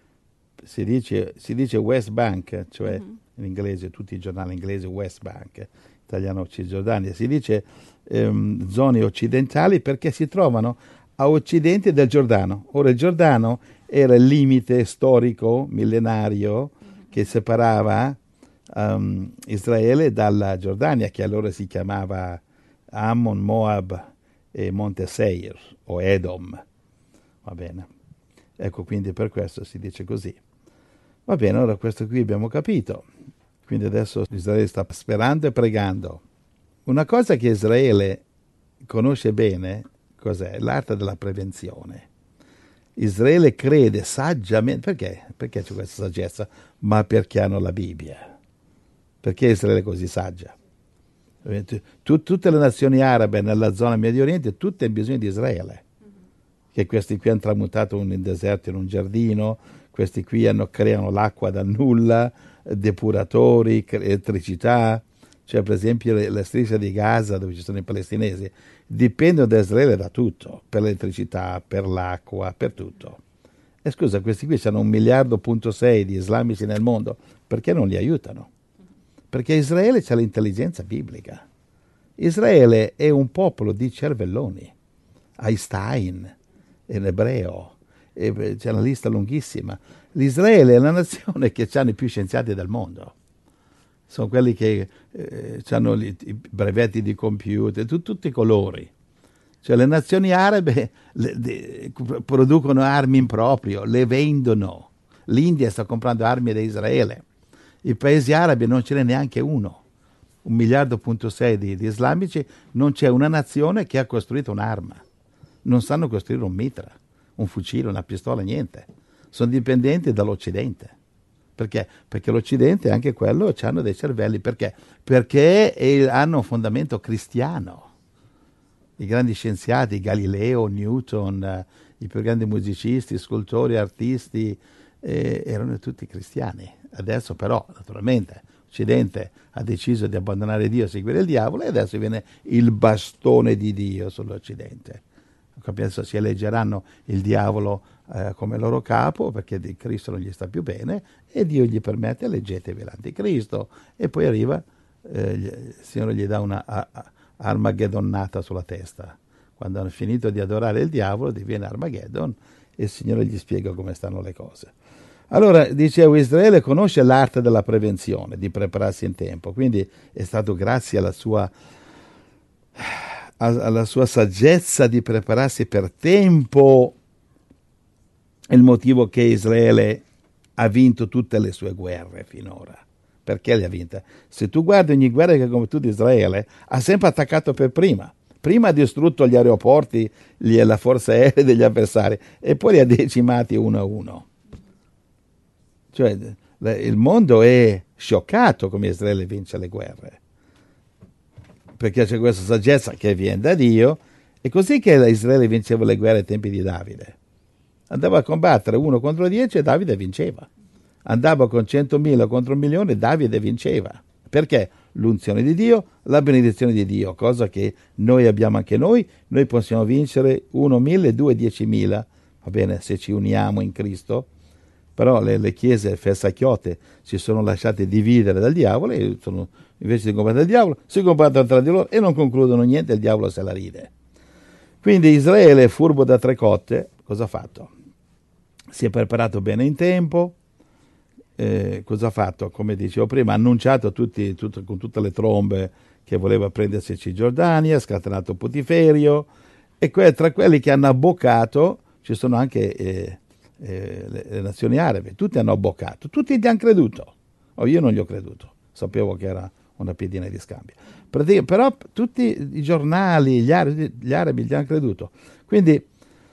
Si dice West Bank, cioè in inglese, tutti i giornali inglesi West Bank, italiano Cisgiordania, si dice zone occidentali perché si trovano a occidente del Giordano. Ora il Giordano era il limite storico millenario che separava Israele dalla Giordania, che allora si chiamava Ammon, Moab e Monte Seir o Edom. Va bene. Ecco, quindi per questo si dice così. Va bene, ora questo qui abbiamo capito. Quindi adesso Israele sta sperando e pregando. Una cosa che Israele conosce bene, cos'è? L'arte della prevenzione. Israele crede saggiamente. Perché? Perché c'è questa saggezza? Ma perché hanno la Bibbia. Perché Israele è così saggia? Tutte le nazioni arabe nella zona Medio Oriente, tutte hanno bisogno di Israele. Che questi qui hanno tramutato un deserto in un giardino, questi qui creano l'acqua dal nulla, depuratori, elettricità. Cioè, per esempio, la striscia di Gaza, dove ci sono i palestinesi, dipendono da Israele da tutto, per l'elettricità, per l'acqua, per tutto. E scusa, questi qui hanno 1,6 miliardi di islamici nel mondo, perché non li aiutano? Perché Israele c'ha l'intelligenza biblica. Israele è un popolo di cervelloni. Einstein, in ebreo, c'è una lista lunghissima. L'Israele è la nazione che hanno i più scienziati del mondo. Sono quelli che hanno i brevetti di computer, tutti i colori. Cioè le nazioni arabe producono armi in proprio, le vendono. L'India sta comprando armi da Israele. I paesi arabi non ce n'è neanche uno. 1,6 miliardi di islamici, non c'è una nazione che ha costruito un'arma. Non sanno costruire un mitra, un fucile, una pistola, niente. Sono dipendenti dall'Occidente. Perché? Perché l'Occidente, anche quello, hanno dei cervelli. Perché? Perché hanno un fondamento cristiano. i grandi scienziati, Galileo, Newton, i più grandi musicisti, scultori, artisti, erano tutti cristiani. Adesso però, naturalmente, l'Occidente ha deciso di abbandonare Dio e seguire il diavolo, e adesso viene il bastone di Dio sull'Occidente. Penso si eleggeranno il diavolo come loro capo, perché di Cristo non gli sta più bene, e Dio gli permette: leggetevi l'anticristo, e poi arriva, il Signore gli dà una Armageddonata sulla testa. Quando hanno finito di adorare il diavolo diviene Armageddon, e il Signore gli spiega come stanno le cose. Allora, dicevo, Israele conosce l'arte della prevenzione, di prepararsi in tempo, quindi è stato grazie alla sua saggezza di prepararsi per tempo il motivo che Israele ha vinto tutte le sue guerre finora. Perché le ha vinte? Se tu guardi ogni guerra che ha combattuto Israele, ha sempre attaccato per prima. Prima ha distrutto gli aeroporti, la forza aerea degli avversari, e poi li ha decimati uno a uno. Cioè, il mondo è scioccato come Israele vince le guerre, perché c'è questa saggezza che viene da Dio. È così che Israele vinceva le guerre ai tempi di Davide. Andava a combattere 1 contro 10 e Davide vinceva. Andava con 100.000 contro 1.000.000 e Davide vinceva. Perché? L'unzione di Dio, la benedizione di Dio, cosa che noi abbiamo anche noi. Noi possiamo vincere 1.000, 2, 10.000, va bene, se ci uniamo in Cristo. Però le chiese fessacchiotte si sono lasciate dividere dal diavolo, e invece di combattere il diavolo si combattono tra di loro e non concludono niente, il diavolo se la ride. Quindi Israele, furbo da 3 cotte, cosa ha fatto? Si è preparato bene in tempo. Cosa ha fatto? Come dicevo prima, ha annunciato con tutte le trombe che voleva prendersi Cisgiordania, ha scatenato Putiferio, e tra quelli che hanno abboccato ci sono anche le nazioni arabe. Tutti hanno abboccato, tutti gli hanno creduto. Io non gli ho creduto, sapevo che era una piedina di scambio. Però tutti i giornali, gli arabi gli hanno creduto. Quindi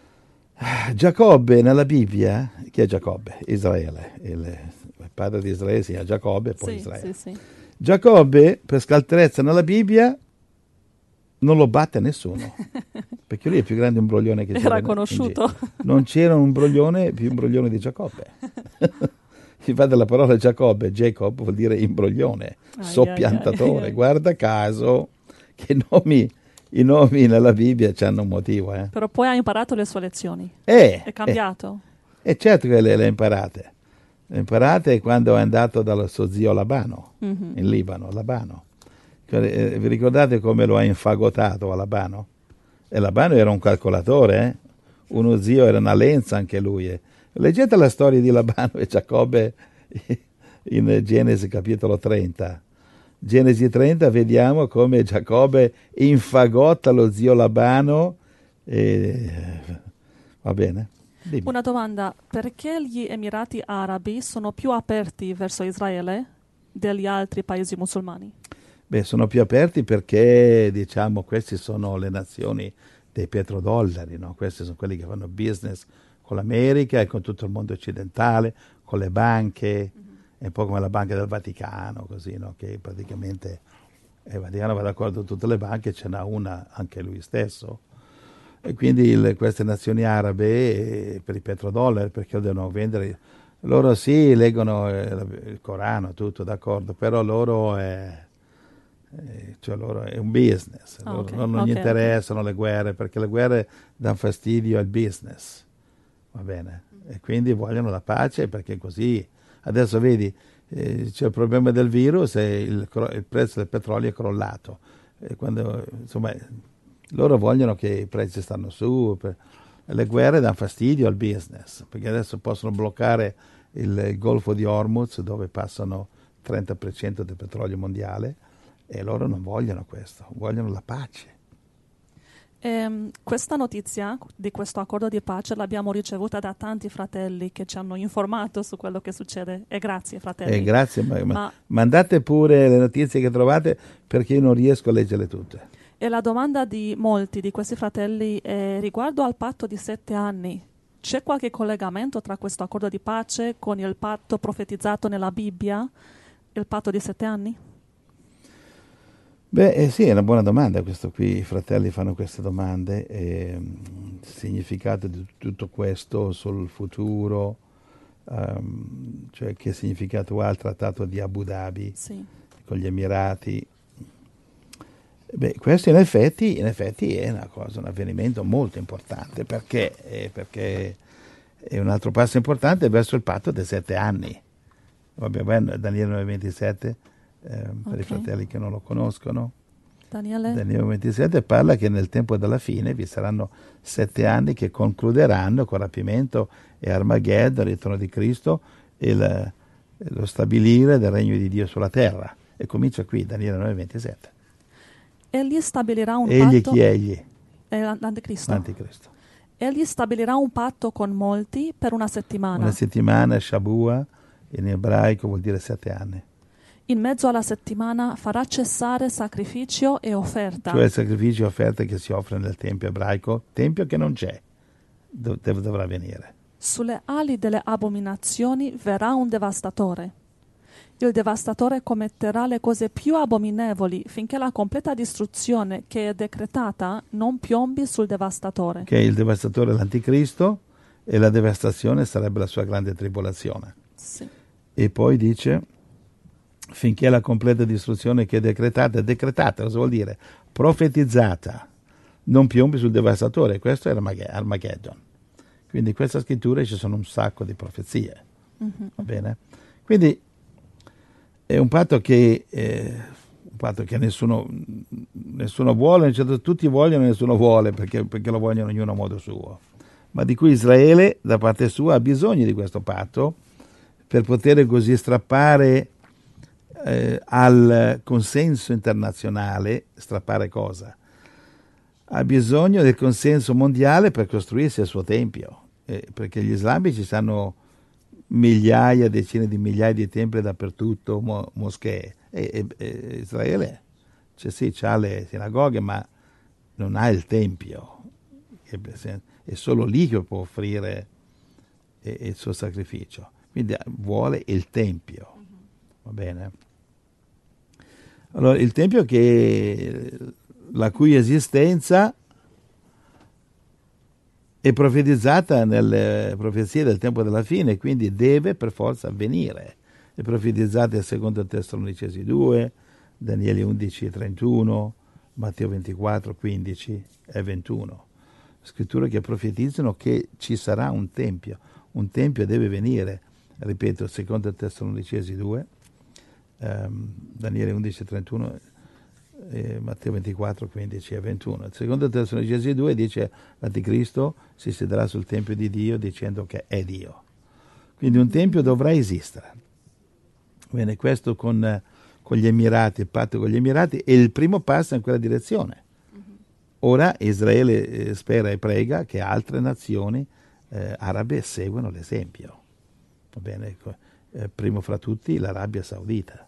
Giacobbe nella Bibbia, chi è Giacobbe? Israele, il padre di Israele si chiama Giacobbe e poi Israele. Sì. Giacobbe, per scaltrezza nella Bibbia, non lo batte nessuno, perché lui è più grande imbroglione che c'era. Era conosciuto. Non c'era un imbroglione più imbroglione di Giacobbe. Infatti la parola Giacobbe, Jacob, vuol dire imbroglione, soppiantatore. Guarda caso che i nomi nella Bibbia hanno un motivo. Però poi ha imparato le sue lezioni. È cambiato. E certo che le ha imparate. Le ha imparate quando è andato dal suo zio Labano, in Libano, Labano. Vi ricordate come lo ha infagottato a Labano? E Labano era un calcolatore, uno zio, era una lenza anche lui. Leggete la storia di Labano e Giacobbe in Genesi capitolo 30. Genesi 30 vediamo come Giacobbe infagotta lo zio Labano. Va bene? Dimmi. Una domanda: perché gli Emirati Arabi sono più aperti verso Israele degli altri paesi musulmani? Sono più aperti perché, diciamo, queste sono le nazioni dei petrodollari, no? Questi sono quelli che fanno business con l'America e con tutto il mondo occidentale, con le banche, è un po' come la Banca del Vaticano, così, no? Che praticamente il Vaticano va d'accordo con tutte le banche, ce n'ha una anche lui stesso. E quindi queste nazioni arabe, per i petrodollari, perché devono vendere, loro sì, leggono il Corano, tutto, d'accordo, però loro è un business, non gli interessano le guerre, perché le guerre danno fastidio al business, va bene? E quindi vogliono la pace, perché così, adesso vedi, c'è il problema del virus e il prezzo del petrolio è crollato. Quando, insomma, loro vogliono che i prezzi stanno su, le guerre danno fastidio al business, perché adesso possono bloccare il Golfo di Hormuz, dove passano il 30% del petrolio mondiale, e loro non vogliono questo, vogliono la pace. Questa notizia di questo accordo di pace l'abbiamo ricevuta da tanti fratelli che ci hanno informato su quello che succede, e grazie fratelli. Grazie, ma mandate pure le notizie che trovate, perché io non riesco a leggerle tutte. E la domanda di molti di questi fratelli è riguardo al patto di 7 anni. C'è qualche collegamento tra questo accordo di pace con il patto profetizzato nella Bibbia, il patto di 7 anni? Sì, è una buona domanda questo qui, i fratelli fanno queste domande, il significato di tutto questo sul futuro, cioè che significato ha il trattato di Abu Dhabi Sì. con gli Emirati. Questo in effetti è una cosa, un avvenimento molto importante, perché è un altro passo importante verso il patto dei 7 anni. Daniele 9:27, per i Ok. fratelli che non lo conoscono. Daniele? Daniele 27 parla che nel tempo della fine vi saranno 7 anni che concluderanno con rapimento e Armageddon, il ritorno di Cristo e lo stabilire del regno di Dio sulla terra. E comincia qui, Daniele 9:27. Egli stabilirà un Egli patto. chi egli? L'anticristo. L'anticristo. Egli stabilirà un patto con molti per una settimana. Una settimana, Shabua, in ebraico vuol dire 7 anni. In mezzo alla settimana farà cessare sacrificio e offerta. Cioè il sacrificio e offerta che si offre nel tempio ebraico, tempio che non c'è, dovrà venire. Sulle ali delle abominazioni verrà un devastatore. Il devastatore commetterà le cose più abominevoli finché la completa distruzione che è decretata non piombi sul devastatore. Che il devastatore è l'anticristo e la devastazione sarebbe la sua grande tribolazione. Sì. E poi dice, finché la completa distruzione che è decretata, cosa vuol dire? Profetizzata, non piombi sul devastatore. Questo è Armageddon. Quindi in questa scrittura ci sono un sacco di profezie. Va bene? Quindi è un patto che nessuno vuole, tutti vogliono e nessuno vuole, perché lo vogliono ognuno a modo suo. Ma di cui Israele, da parte sua, ha bisogno di questo patto per poter così strappare al consenso internazionale. Strappare cosa? Ha bisogno del consenso mondiale per costruirsi il suo tempio, perché gli islamici hanno migliaia, decine di migliaia di templi dappertutto, moschee. E Israele c'ha le sinagoghe, ma non ha il tempio. È solo lì che può offrire il suo sacrificio. Quindi vuole il tempio. Va bene? Allora, il tempio la cui esistenza è profetizzata nelle profezie del tempo della fine, quindi deve per forza avvenire. È profetizzata nel secondo Tessalonicesi 2, Daniele 11:31, Matteo 24:15 e 21. Scritture che profetizzano che ci sarà un tempio deve venire. Ripeto, secondo Tessalonicesi 2, Daniele 11:31, Matteo 24, 15 e 21. Il secondo Tessalonicesi 2 dice l'anticristo si siederà sul tempio di Dio dicendo che è Dio. Quindi un tempio dovrà esistere. Bene, questo con gli Emirati, il patto con gli Emirati è il primo passo in quella direzione. Ora Israele spera e prega che altre nazioni arabe seguano l'esempio. Va bene? Primo fra tutti l'Arabia Saudita.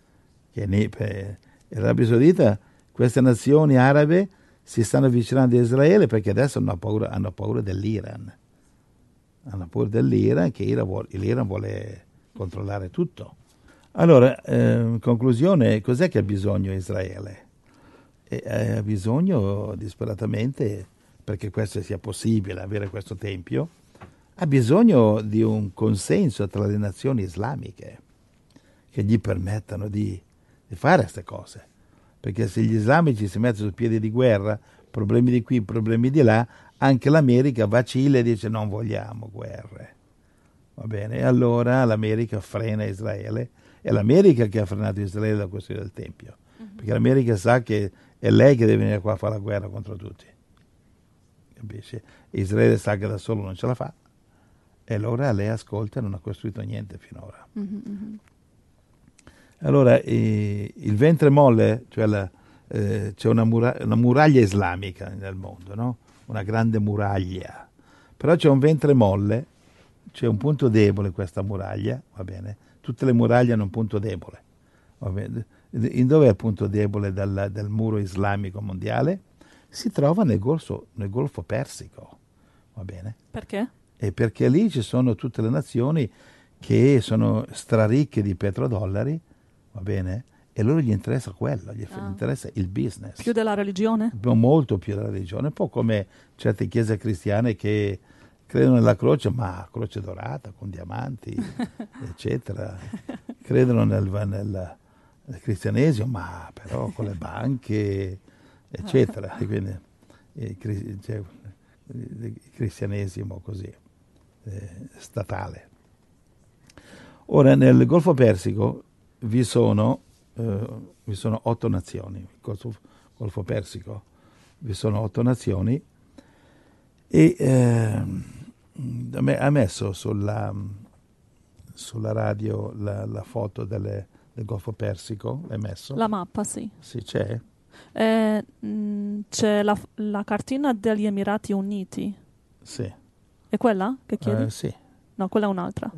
L'Arabia Saudita, queste nazioni arabe si stanno avvicinando a Israele perché adesso hanno paura dell'Iran. Hanno paura dell'Iran, che l'Iran vuole controllare tutto. Allora, in conclusione, cos'è che ha bisogno Israele? Ha bisogno disperatamente, perché questo sia possibile, avere questo tempio, ha bisogno di un consenso tra le nazioni islamiche che gli permettano di fare queste cose. Perché se gli islamici si mettono sul piede di guerra, problemi di qui, problemi di là, anche l'America vacilla e dice non vogliamo guerre. Va bene? E allora l'America frena Israele. È l'America che ha frenato Israele da costruire il Tempio. Perché l'America sa che è lei che deve venire qua a fare la guerra contro tutti. Capisci? Israele sa che da solo non ce la fa. E allora lei ascolta e non ha costruito niente finora. Allora, il ventre molle, cioè c'è una muraglia islamica nel mondo, no? Una grande muraglia. Però c'è un ventre molle, c'è un punto debole questa muraglia, va bene? Tutte le muraglie hanno un punto debole. Va bene? In dove è il punto debole del muro islamico mondiale? Si trova nel Golfo Persico, va bene? Perché? E perché lì ci sono tutte le nazioni che sono straricche di petrodollari, va bene? E loro gli interessa quello, gli interessa il business. Più della religione? Molto più della religione. Un po' come certe chiese cristiane che credono nella croce, ma croce dorata, con diamanti, eccetera. Credono nel cristianesimo, ma però con le banche, eccetera. E quindi il cristianesimo così, statale. Ora, nel Golfo Persico vi sono 8 nazioni. Nel Golfo Persico vi sono 8 nazioni e ha messo sulla radio la foto del Golfo Persico, l'hai messo? La mappa, sì. Sì, c'è? C'è la cartina degli Emirati Uniti. Sì. È quella che chiedi? Sì. No, quella è un'altra.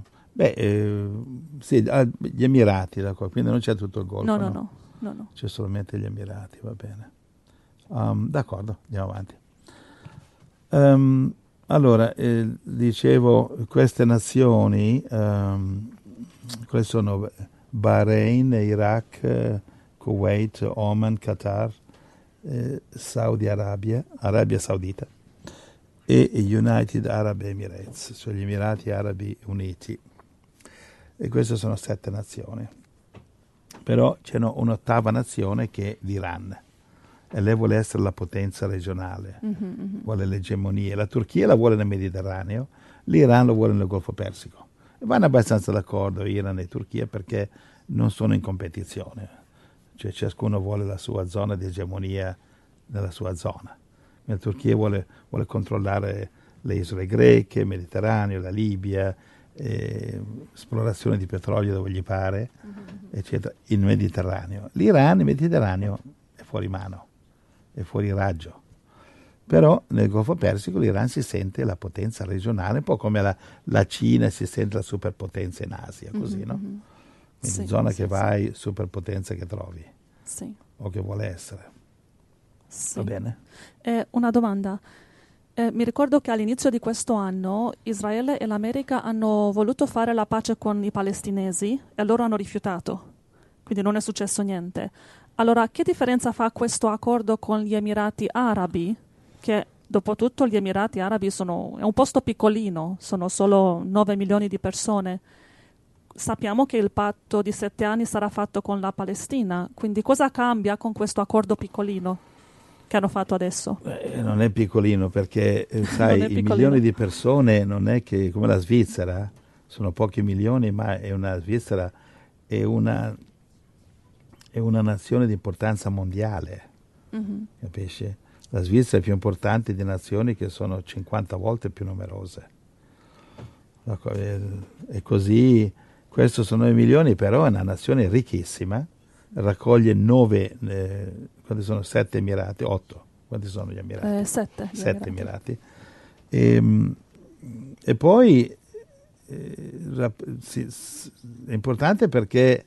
Sì, gli Emirati, da qua, quindi non c'è tutto il Golfo. No. C'è solamente gli Emirati, va bene. D'accordo, andiamo avanti. Allora, dicevo, queste nazioni, quali sono? Bahrain, Iraq, Kuwait, Oman, Qatar, Saudi Arabia, Arabia Saudita e United Arab Emirates, cioè gli Emirati Arabi Uniti. E queste sono 7 nazioni. Però c'è un'ottava nazione che è l'Iran. E lei vuole essere la potenza regionale, vuole l'egemonia. La Turchia la vuole nel Mediterraneo, l'Iran lo vuole nel Golfo Persico. E vanno abbastanza d'accordo Iran e Turchia perché non sono in competizione. Cioè ciascuno vuole la sua zona di egemonia nella sua zona. La Turchia vuole controllare le isole greche, il Mediterraneo, la Libia, esplorazione di petrolio dove gli pare, eccetera, il Mediterraneo. L'Iran, il Mediterraneo, è fuori mano, è fuori raggio. Però nel Golfo Persico l'Iran si sente la potenza regionale, un po' come la Cina si sente la superpotenza in Asia, così, no? Quindi zona che vai, superpotenza che trovi, o che vuole essere. Va bene? Una domanda. Mi ricordo che all'inizio di questo anno Israele e l'America hanno voluto fare la pace con i palestinesi e loro hanno rifiutato, quindi non è successo niente. Allora, che differenza fa questo accordo con gli Emirati Arabi? Che dopo tutto gli Emirati Arabi è un posto piccolino, sono solo 9 milioni di persone. Sappiamo che il patto di 7 anni sarà fatto con la Palestina, quindi cosa cambia con questo accordo piccolino che hanno fatto adesso? Non è piccolino perché, sai, i milioni di persone non è che come la Svizzera, sono pochi milioni, ma Svizzera è una nazione di importanza mondiale, capisci? La Svizzera è più importante di nazioni che sono 50 volte più numerose. E così, questo sono 9 milioni, però è una nazione ricchissima, raccoglie 9, quanti sono 7 Emirati, 8, quanti sono gli Emirati? 7. 7 Emirati. E poi è importante perché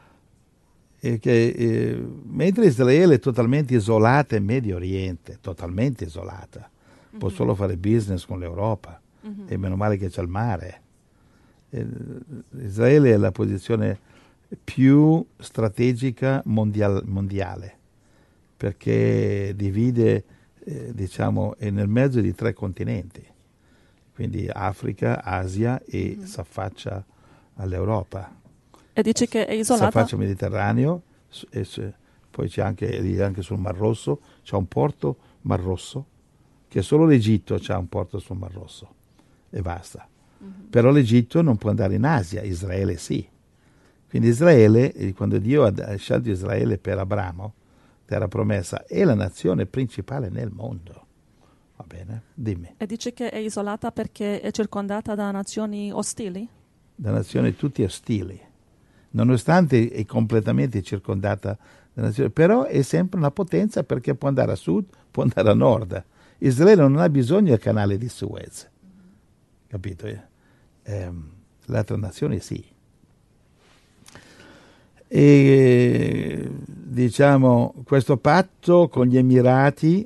mentre Israele è totalmente isolata in Medio Oriente, totalmente isolata, può solo fare business con l'Europa, e meno male che c'è il mare. Israele è la posizione più strategica mondiale, perché divide, diciamo, è nel mezzo di 3 continenti, quindi Africa, Asia e s'affaccia all'Europa. E dici che è isolata? S'affaccia al Mediterraneo, poi c'è anche sul Mar Rosso, c'è un porto Mar Rosso, che solo l'Egitto c'ha un porto sul Mar Rosso, e basta. Però l'Egitto non può andare in Asia, Israele sì. Quindi Israele, quando Dio ha scelto Israele per Abramo, terra promessa, è la nazione principale nel mondo. Va bene? Dimmi. E dici che è isolata perché è circondata da nazioni ostili? Da nazioni tutte ostili. Nonostante è completamente circondata da nazioni, però è sempre una potenza perché può andare a sud, può andare a nord. Israele non ha bisogno del canale di Suez. Capito? Le altre nazioni sì. E diciamo questo patto con gli Emirati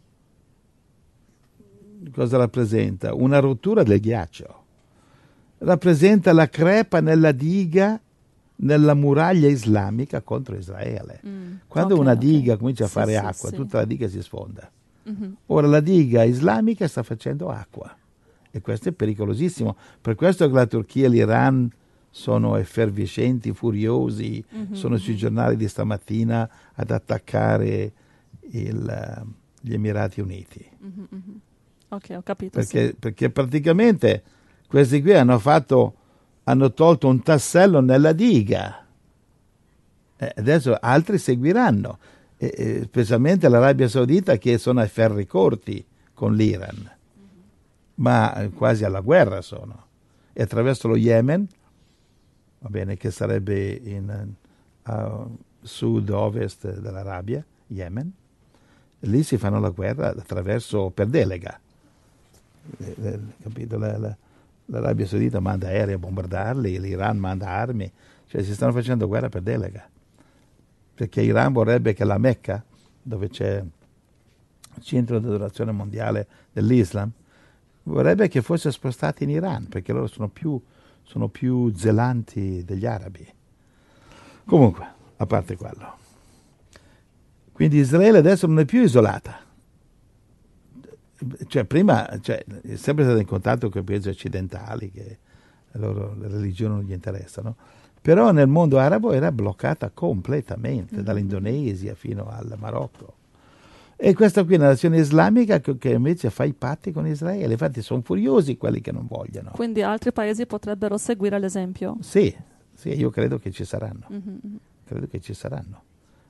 cosa rappresenta? Una rottura del ghiaccio, rappresenta la crepa nella diga nella muraglia islamica contro Israele. Quando Ok, una ok. diga comincia a Sì, fare sì, acqua, sì. tutta la diga si sfonda. Mhm. Ora la diga islamica sta facendo acqua e questo è pericolosissimo. Per questo che la Turchia e l'Iran sono effervescenti, furiosi, sono sui giornali di stamattina ad attaccare gli Emirati Uniti. Ok, ho capito, sì. Perché praticamente questi qui hanno tolto un tassello nella diga. Adesso altri seguiranno, specialmente l'Arabia Saudita che sono ai ferri corti con l'Iran, ma quasi alla guerra sono. E attraverso lo Yemen, va bene, che sarebbe in sud-ovest dell'Arabia, Yemen, lì si fanno la guerra attraverso per delega. Capito? L'Arabia Saudita manda aerei a bombardarli, l'Iran manda armi, cioè si stanno facendo guerra per delega. Perché Iran vorrebbe che la Mecca, dove c'è il centro di adorazione mondiale dell'Islam, vorrebbe che fosse spostata in Iran, perché loro sono più zelanti degli arabi. Comunque, a parte quello. Quindi Israele adesso non è più isolata. Cioè, prima è sempre stato in contatto con i paesi occidentali, che loro le religioni non gli interessano, però nel mondo arabo era bloccata completamente, dall'Indonesia fino al Marocco. E questa qui è una nazione islamica che invece fa i patti con Israele. Infatti sono furiosi quelli che non vogliono. Quindi altri paesi potrebbero seguire l'esempio. Sì, io credo che ci saranno. Credo che ci saranno.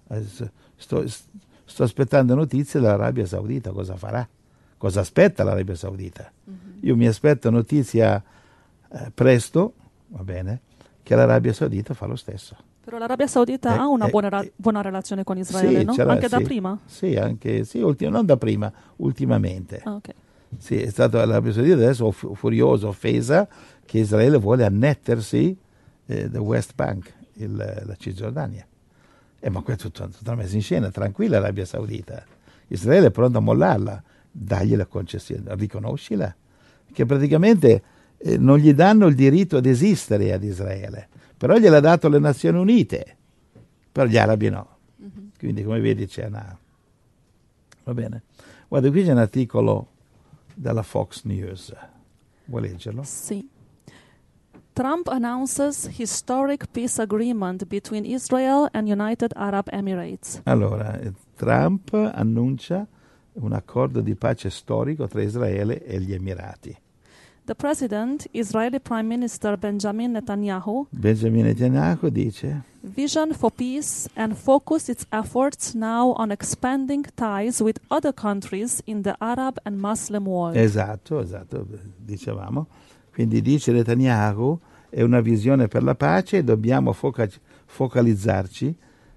Sto aspettando notizie dall'Arabia Saudita, cosa farà? Cosa aspetta l'Arabia Saudita? Io mi aspetto notizia presto, va bene, che l'Arabia Saudita fa lo stesso. Però l'Arabia Saudita ha una buona relazione con Israele, Sì, no? ce l'ha, Anche da sì. prima? Sì, non da prima, ultimamente. Ah, ok. Sì, è stata l'Arabia Saudita adesso furiosa, offesa, che Israele vuole annettersi del West Bank, la Cisgiordania. Ma questo è tutta messa in scena, tranquilla l'Arabia Saudita. Israele è pronto a mollarla, dagli la concessione, riconoscila. Che praticamente non gli danno il diritto ad esistere ad Israele, però gliel'ha dato le Nazioni Unite, per gli arabi no. Quindi come vedi c'è una... Va bene. Guarda, qui c'è un articolo dalla Fox News. Vuoi leggerlo? Sì. Trump announces historic peace agreement between Israel and United Arab Emirates. Allora, Trump annuncia un accordo di pace storico tra Israele e gli Emirati. The president, Israeli Prime Minister Benjamin Netanyahu, Dice: vision for peace and focus its efforts now on expanding ties with other countries in the Arab and Muslim world. Esatto, dicevamo. Quindi dice Netanyahu, è una visione per la pace, dobbiamo focalizzarci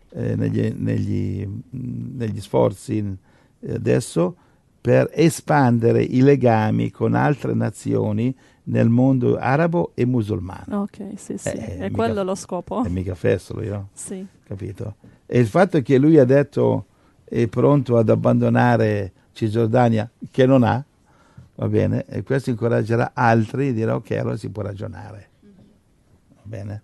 negli sforzi adesso per espandere i legami con altre nazioni nel mondo arabo e musulmano. Ok, sì, è quello lo scopo. È mica fessolo, io. Sì. Capito? E il fatto che lui ha detto è pronto ad abbandonare Cisgiordania, che non ha, va bene, e questo incoraggerà altri a dire ok, allora si può ragionare. Va bene?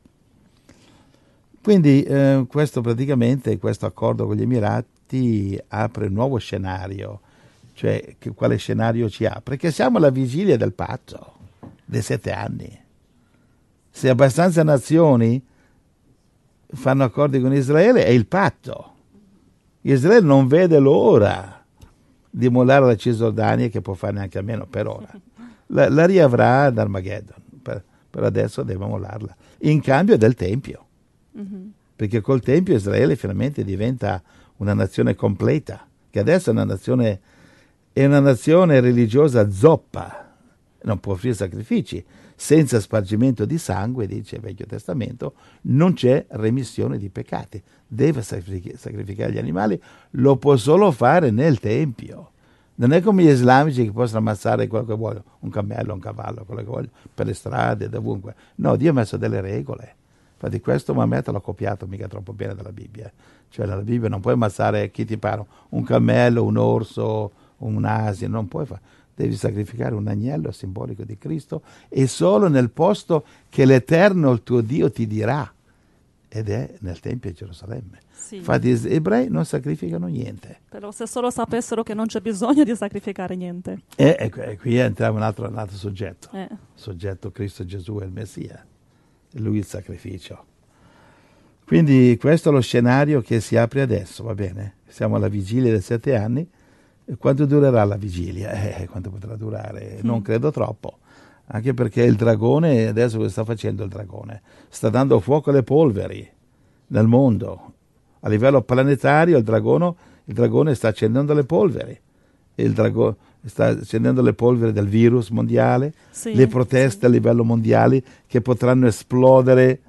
Quindi questo accordo con gli Emirati apre un nuovo scenario. Cioè, quale scenario ci apre? Perché siamo alla vigilia del patto dei 7 anni. Se abbastanza nazioni fanno accordi con Israele, è il patto. Israele non vede l'ora di mollare la Cisgiordania, che può farne anche a meno per ora. La riavrà ad Armageddon, per adesso deve mollarla. In cambio del Tempio. Perché col Tempio Israele finalmente diventa una nazione completa, che adesso è una nazione religiosa zoppa, non può offrire sacrifici. Senza spargimento di sangue, dice il Vecchio Testamento, non c'è remissione di peccati. Deve sacrificare gli animali, lo può solo fare nel Tempio. Non è come gli islamici che possono ammazzare quello che vogliono, un cammello, un cavallo, quello che vogliono, per le strade, dovunque. No, Dio ha messo delle regole. Infatti questo Maometto l'ha copiato mica troppo bene dalla Bibbia. Cioè nella Bibbia non puoi ammazzare chi ti pare, un cammello, un orso, un asino, non puoi fare. Devi sacrificare un agnello simbolico di Cristo e solo nel posto che l'Eterno, il tuo Dio, ti dirà. ed è nel Tempio di Gerusalemme. Sì. Infatti gli ebrei non sacrificano niente. Però se solo sapessero che non c'è bisogno di sacrificare niente. E qui entriamo un altro soggetto. Eh. Soggetto Cristo Gesù è il Messia. Lui il sacrificio. Quindi questo è lo scenario che si apre adesso, va bene? Siamo alla vigilia dei 7 anni. E quanto durerà la vigilia? Quanto potrà durare? Non credo troppo. Anche perché il dragone, adesso cosa sta facendo il dragone? Sta dando fuoco alle polveri nel mondo. A livello planetario il dragone sta accendendo le polveri. Il dragone sta accendendo le polveri del virus mondiale, Sì, le proteste a livello mondiale che potranno esplodere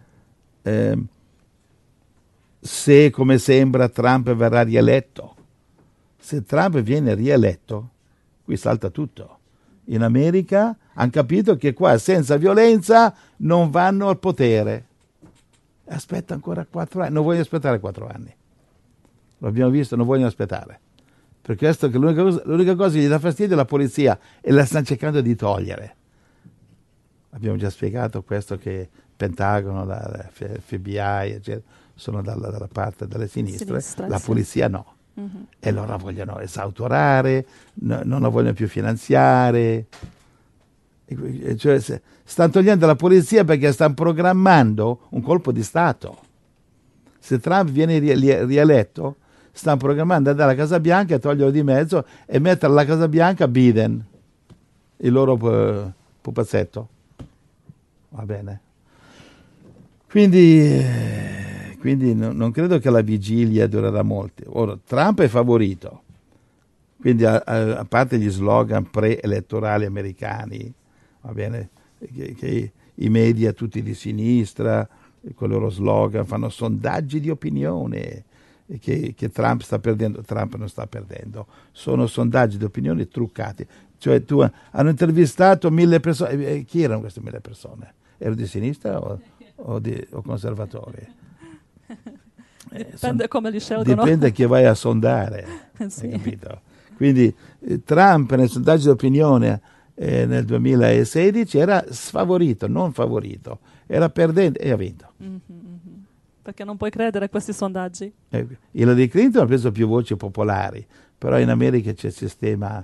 se, come sembra, Trump verrà rieletto. Se Trump viene rieletto, qui salta tutto. In America hanno capito che qua senza violenza non vanno al potere. Aspetta ancora 4 anni. Non vogliono aspettare 4 anni. Lo abbiamo visto, non vogliono aspettare. Per questo che l'unica cosa che gli dà fastidio è la polizia e la stanno cercando di togliere. Abbiamo già spiegato questo, che il Pentagono, la FBI, eccetera, sono dalla parte delle sinistre, la polizia no. Mm-hmm. E loro vogliono esautorare, non la vogliono più finanziare. Cioè, stanno togliendo la polizia perché stanno programmando un colpo di Stato. Se Trump viene rieletto, stanno programmando andare alla Casa Bianca e toglierlo di mezzo e mettere alla Casa Bianca Biden, il loro pupazzetto. Va bene. Quindi non credo che la vigilia durerà molto. Ora, Trump è favorito, quindi a parte gli slogan pre-elettorali americani, va bene, che i media tutti di sinistra, con i loro slogan, fanno sondaggi di opinione, che Trump sta perdendo. Trump non sta perdendo, sono sondaggi di opinione truccati. Cioè hanno intervistato 1000 persone, chi erano queste 1000 persone? Erano di sinistra o conservatori? Dipende come li scelgono. Dipende chi vai a sondare, sì. Hai capito? Quindi Trump nel sondaggio di opinione nel 2016 era sfavorito, non favorito, era perdente e ha vinto. Mm-hmm. Perché non puoi credere a questi sondaggi. Hillary Clinton ha preso più voci popolari, però in America c'è il sistema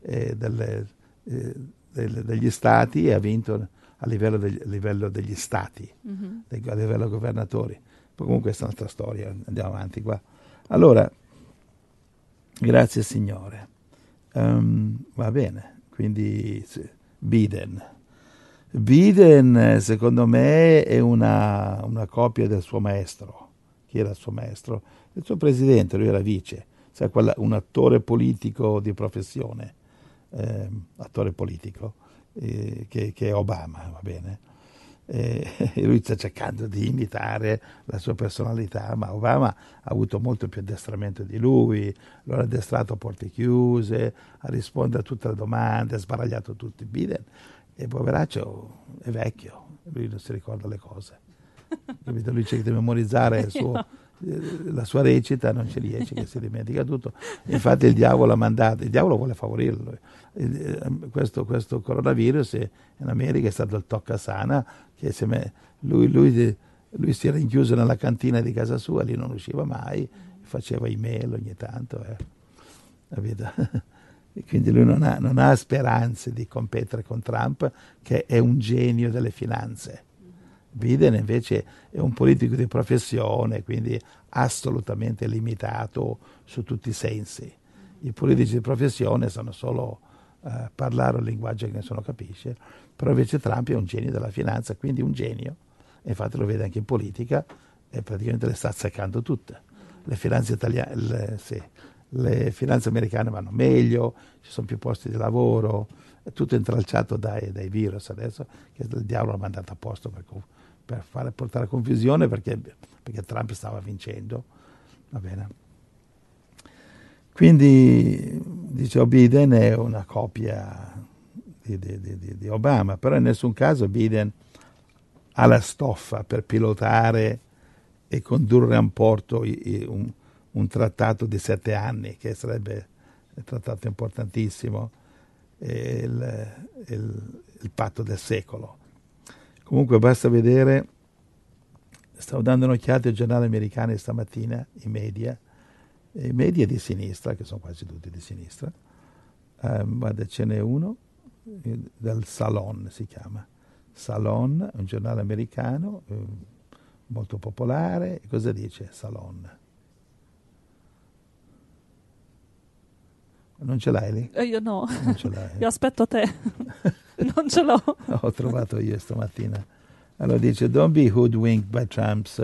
degli stati e ha vinto a livello degli stati, a livello governatori. Comunque questa è un'altra storia, andiamo avanti qua. Allora, grazie Signore. Va bene, quindi Biden secondo me è una copia del suo maestro. Chi era il suo maestro? Il suo presidente, lui era vice, sai, un attore politico di professione, attore politico, che è Obama, va bene? E lui sta cercando di imitare la sua personalità, ma Obama ha avuto molto più addestramento di lui, lo ha addestrato a porte chiuse, a rispondere a tutte le domande, ha sbaragliato tutti. Biden, e poveraccio, è vecchio, lui non si ricorda le cose, capito? Lui cerca di memorizzare la sua recita, non ci riesce, che si dimentica tutto. Infatti il diavolo ha mandato, il diavolo vuole favorirlo. Questo coronavirus in America è stato il toccasana, che lui si era rinchiuso nella cantina di casa sua, lì non usciva mai, faceva email ogni tanto, capito? E quindi lui non ha speranze di competere con Trump, che è un genio delle finanze. Biden invece è un politico di professione, quindi assolutamente limitato su tutti i sensi. I politici di professione sanno solo parlare un linguaggio che nessuno capisce, però invece Trump è un genio della finanza, quindi un genio, e infatti lo vede anche in politica, e praticamente le sta azzeccando tutte. Le finanze italiane, le finanze americane vanno meglio, ci sono più posti di lavoro, è tutto intralciato dai virus adesso, che il diavolo l'ha mandato a posto per portare confusione, perché Trump stava vincendo, va bene. Quindi, dicevo, Biden è una copia di Obama, però in nessun caso Biden ha la stoffa per pilotare e condurre a un porto un trattato di 7 anni, che sarebbe un trattato importantissimo, il patto del secolo. Comunque basta vedere Stavo dando un'occhiata ai giornali americani stamattina, i media di sinistra, che sono quasi tutti di sinistra. Guarda, ce n'è uno, del Salon si chiama. Salon, un giornale americano, molto popolare. Cosa dice Salon? Non ce l'hai lì? Io no. Non ce l'hai. Io aspetto te. Non ce l'ho. Ho trovato io stamattina. Allora dice, don't be hoodwinked by Trump's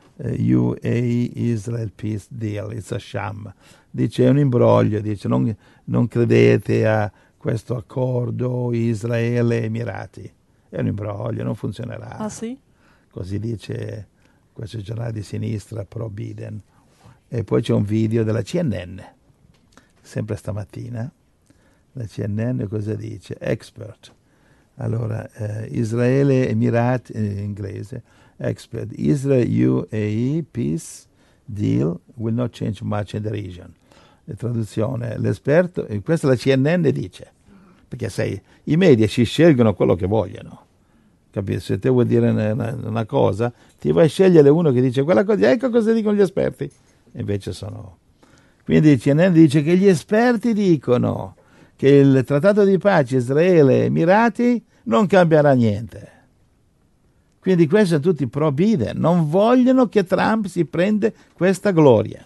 UAE-Israel peace deal, it's a sham. Dice, è un imbroglio, dice, non credete a questo accordo Israele-Emirati. È un imbroglio, non funzionerà. Ah sì? Così dice questo giornale di sinistra pro-Biden. E poi c'è un video della CNN, sempre stamattina. La CNN cosa dice? Expert. Allora, Israele, Emirati, in inglese, expert. Israel-UAE peace deal will not change much in the region. La traduzione, l'esperto, e questa la CNN dice, perché sai, i media ci scelgono quello che vogliono. Capisci? Se te vuoi dire una cosa, ti vai a scegliere uno che dice quella cosa, ecco cosa dicono gli esperti. E invece sono... Quindi CNN dice che gli esperti dicono che il trattato di pace Israele-Emirati non cambierà niente. Quindi questi sono tutti pro-Biden, non vogliono che Trump si prenda questa gloria.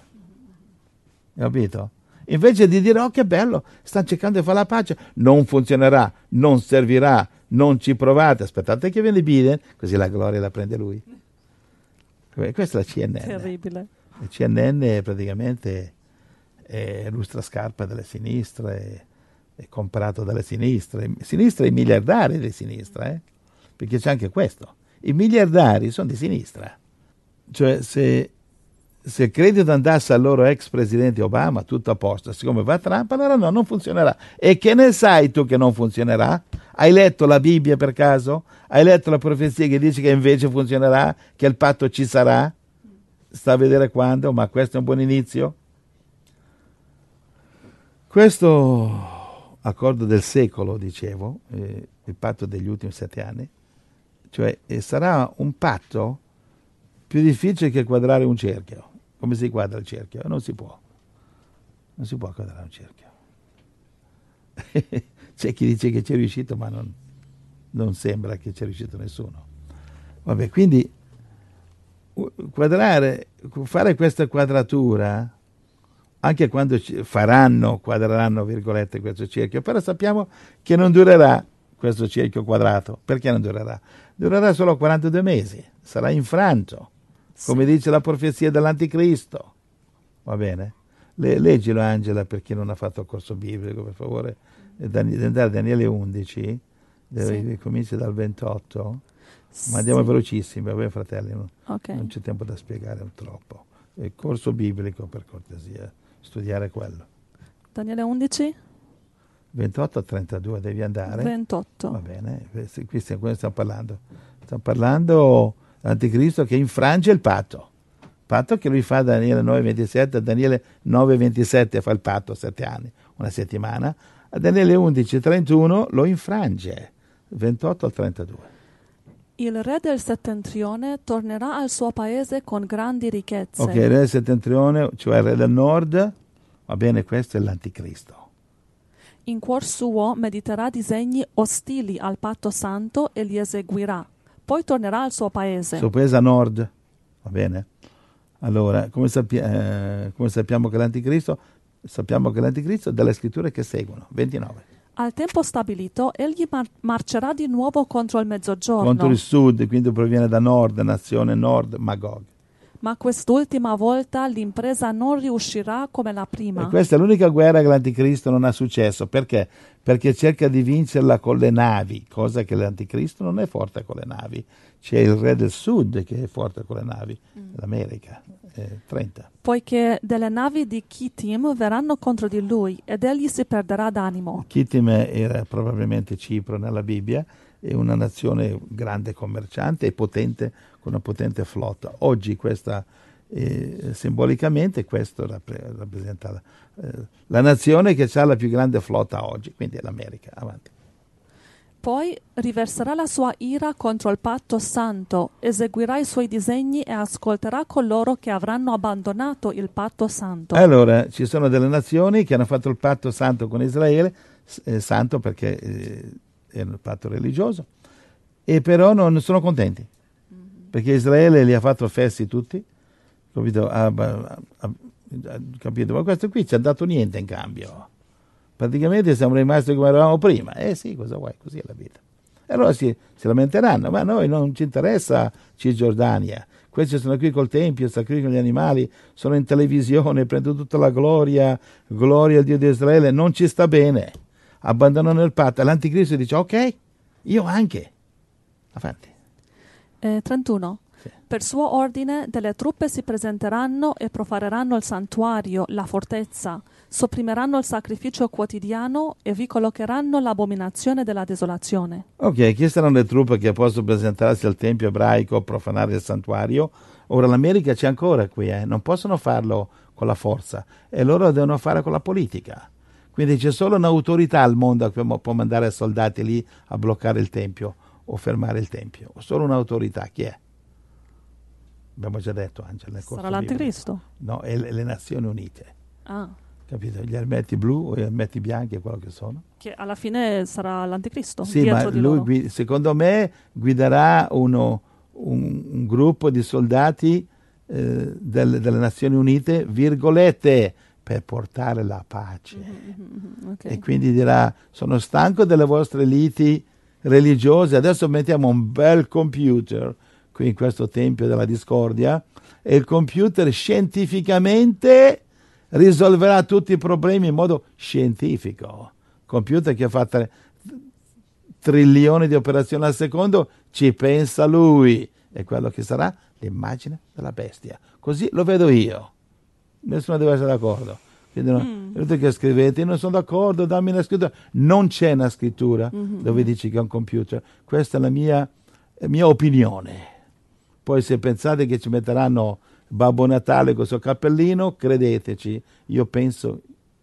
Capito? Invece di dire, oh che bello, stanno cercando di fare la pace, non funzionerà, non servirà, non ci provate, aspettate che viene Biden, così la gloria la prende lui. Questa è la CNN. Terribile. La CNN praticamente è lustrascarpa delle sinistre, è comprato dalle sinistre i miliardari di sinistra, perché c'è anche questo, i miliardari sono di sinistra, cioè se il credito andasse al loro ex presidente Obama tutto a posto, siccome va Trump allora no, non funzionerà. E che ne sai tu che non funzionerà? Hai letto la Bibbia per caso? Hai letto la profezia che dice che invece funzionerà, che il patto ci sarà? Sta a vedere quando, ma questo è un buon inizio. Questo accordo del secolo, dicevo, il patto degli ultimi 7 anni, cioè sarà un patto più difficile che quadrare un cerchio. Come si quadra il cerchio? Non si può quadrare un cerchio. C'è chi dice che ci è riuscito, ma non sembra che ci è riuscito nessuno. Vabbè, quindi fare questa quadratura, anche quando quadreranno virgolette questo cerchio, però sappiamo che non durerà questo cerchio quadrato. Perché non durerà? Durerà solo 42 mesi, sarà infranto, come dice la profezia dell'anticristo. Va bene? Leggilo Angela, per chi non ha fatto il corso biblico, per favore, andare a Daniele 11, comincia dal 28, ma andiamo velocissimi, vabbè fratelli, non c'è tempo da spiegare troppo. Il corso biblico, per cortesia, studiare quello. Daniele 11? 28 a 32 devi andare. 28. Va bene, qui stiamo parlando. Stiamo parlando dell'anticristo che infrange il patto che lui fa da Daniele 9:27 a Daniele 9:27 fa il patto 7 anni, una settimana. A Daniele 11:31 lo infrange, 28 al 32. Il re del settentrione tornerà al suo paese con grandi ricchezze. Ok, il re del settentrione, cioè il re del nord, va bene, questo è l'anticristo. In cuor suo mediterà disegni ostili al patto santo e li eseguirà. Poi tornerà al suo paese. Suo paese a nord, va bene? Allora, come sappiamo che l'anticristo? Sappiamo che l'anticristo è dalle scritture che seguono, 29. Al tempo stabilito, egli marcerà di nuovo contro il mezzogiorno. Contro il sud, quindi proviene da nord, nazione nord, Magog. Ma quest'ultima volta l'impresa non riuscirà come la prima. E questa è l'unica guerra che l'anticristo non ha successo. Perché? Perché cerca di vincerla con le navi, cosa che l'anticristo non è forte con le navi. C'è il re del sud che è forte con le navi, l'America, 30. Poiché delle navi di Chittim verranno contro di lui ed egli si perderà d'animo. Chittim era probabilmente Cipro nella Bibbia, è una nazione grande commerciante e potente, con una potente flotta. Oggi questa, simbolicamente, questo rappresenta la nazione che ha la più grande flotta oggi, quindi è l'America. Avanti. Poi riverserà la sua ira contro il patto santo, eseguirà i suoi disegni e ascolterà coloro che avranno abbandonato il patto santo. Allora, ci sono delle nazioni che hanno fatto il patto santo con Israele, santo perché è un patto religioso, e però non sono contenti, perché Israele li ha fatto fessi tutti, capito? Capito? Ma questo qui ci ha dato niente in cambio. Praticamente siamo rimasti come eravamo prima. Sì, cosa vuoi? Così è la vita. E allora si lamenteranno, ma a noi non ci interessa Cisgiordania. Questi sono qui col Tempio, stanno qui con gli animali, sono in televisione, prendono tutta la gloria al Dio di Israele, non ci sta bene. Abbandonano il patto. L'Anticristo dice, ok, io anche. Avanti. 31. Sì. Per suo ordine delle truppe si presenteranno e profaneranno il santuario, la fortezza, sopprimeranno il sacrificio quotidiano e vi collocheranno l'abominazione della desolazione. Ok, chi saranno le truppe che possono presentarsi al Tempio ebraico, profanare il santuario? Ora l'America c'è ancora qui, non possono farlo con la forza e loro devono fare con la politica. Quindi c'è solo un'autorità al mondo che può mandare soldati lì a bloccare il Tempio o fermare il Tempio. Solo un'autorità, chi è? Abbiamo già detto, Angela. Sarà l'Anticristo? No, è le Nazioni Unite. Ah. Capito? Gli elmetti blu o gli elmetti bianchi è quello che sono. Che alla fine sarà l'Anticristo. Sì, ma lui secondo me guiderà un gruppo di soldati delle Nazioni Unite, virgolette, per portare la pace. Okay. E quindi dirà, sono stanco delle vostre liti religiose, adesso mettiamo un bel computer qui in questo tempio della discordia e il computer scientificamente risolverà tutti i problemi in modo scientifico. Computer che fa trilioni di operazioni al secondo, ci pensa lui. È quello che sarà l'immagine della bestia. Così lo vedo io. Nessuno deve essere d'accordo. Quindi che scrivete, io non sono d'accordo, dammi una scrittura. Non c'è una scrittura dove dici che è un computer. Questa è la mia opinione. Poi se pensate che ci metteranno Babbo Natale con il suo cappellino, credeteci, io penso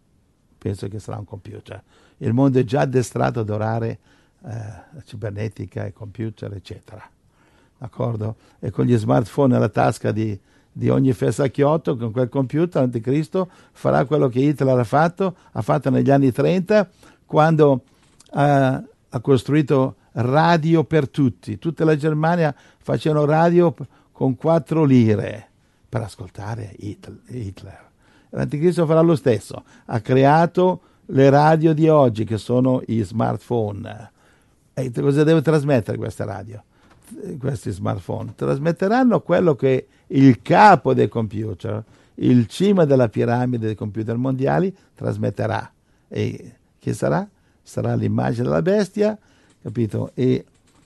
che sarà un computer. Il mondo è già addestrato ad adorare la cibernetica, i computer, eccetera. D'accordo? E con gli smartphone nella tasca di ogni fessacchiotto, con quel computer, l'Anticristo farà quello che Hitler ha fatto negli anni 30, quando ha costruito radio per tutti. Tutta la Germania facevano radio con 4 lire per ascoltare Hitler. L'Anticristo farà lo stesso. Ha creato le radio di oggi, che sono i smartphone. E cosa deve trasmettere questa radio? Questi smartphone trasmetteranno quello che il capo dei computer, il cima della piramide dei computer mondiali, trasmetterà. E che sarà? Sarà l'immagine della bestia, capito? E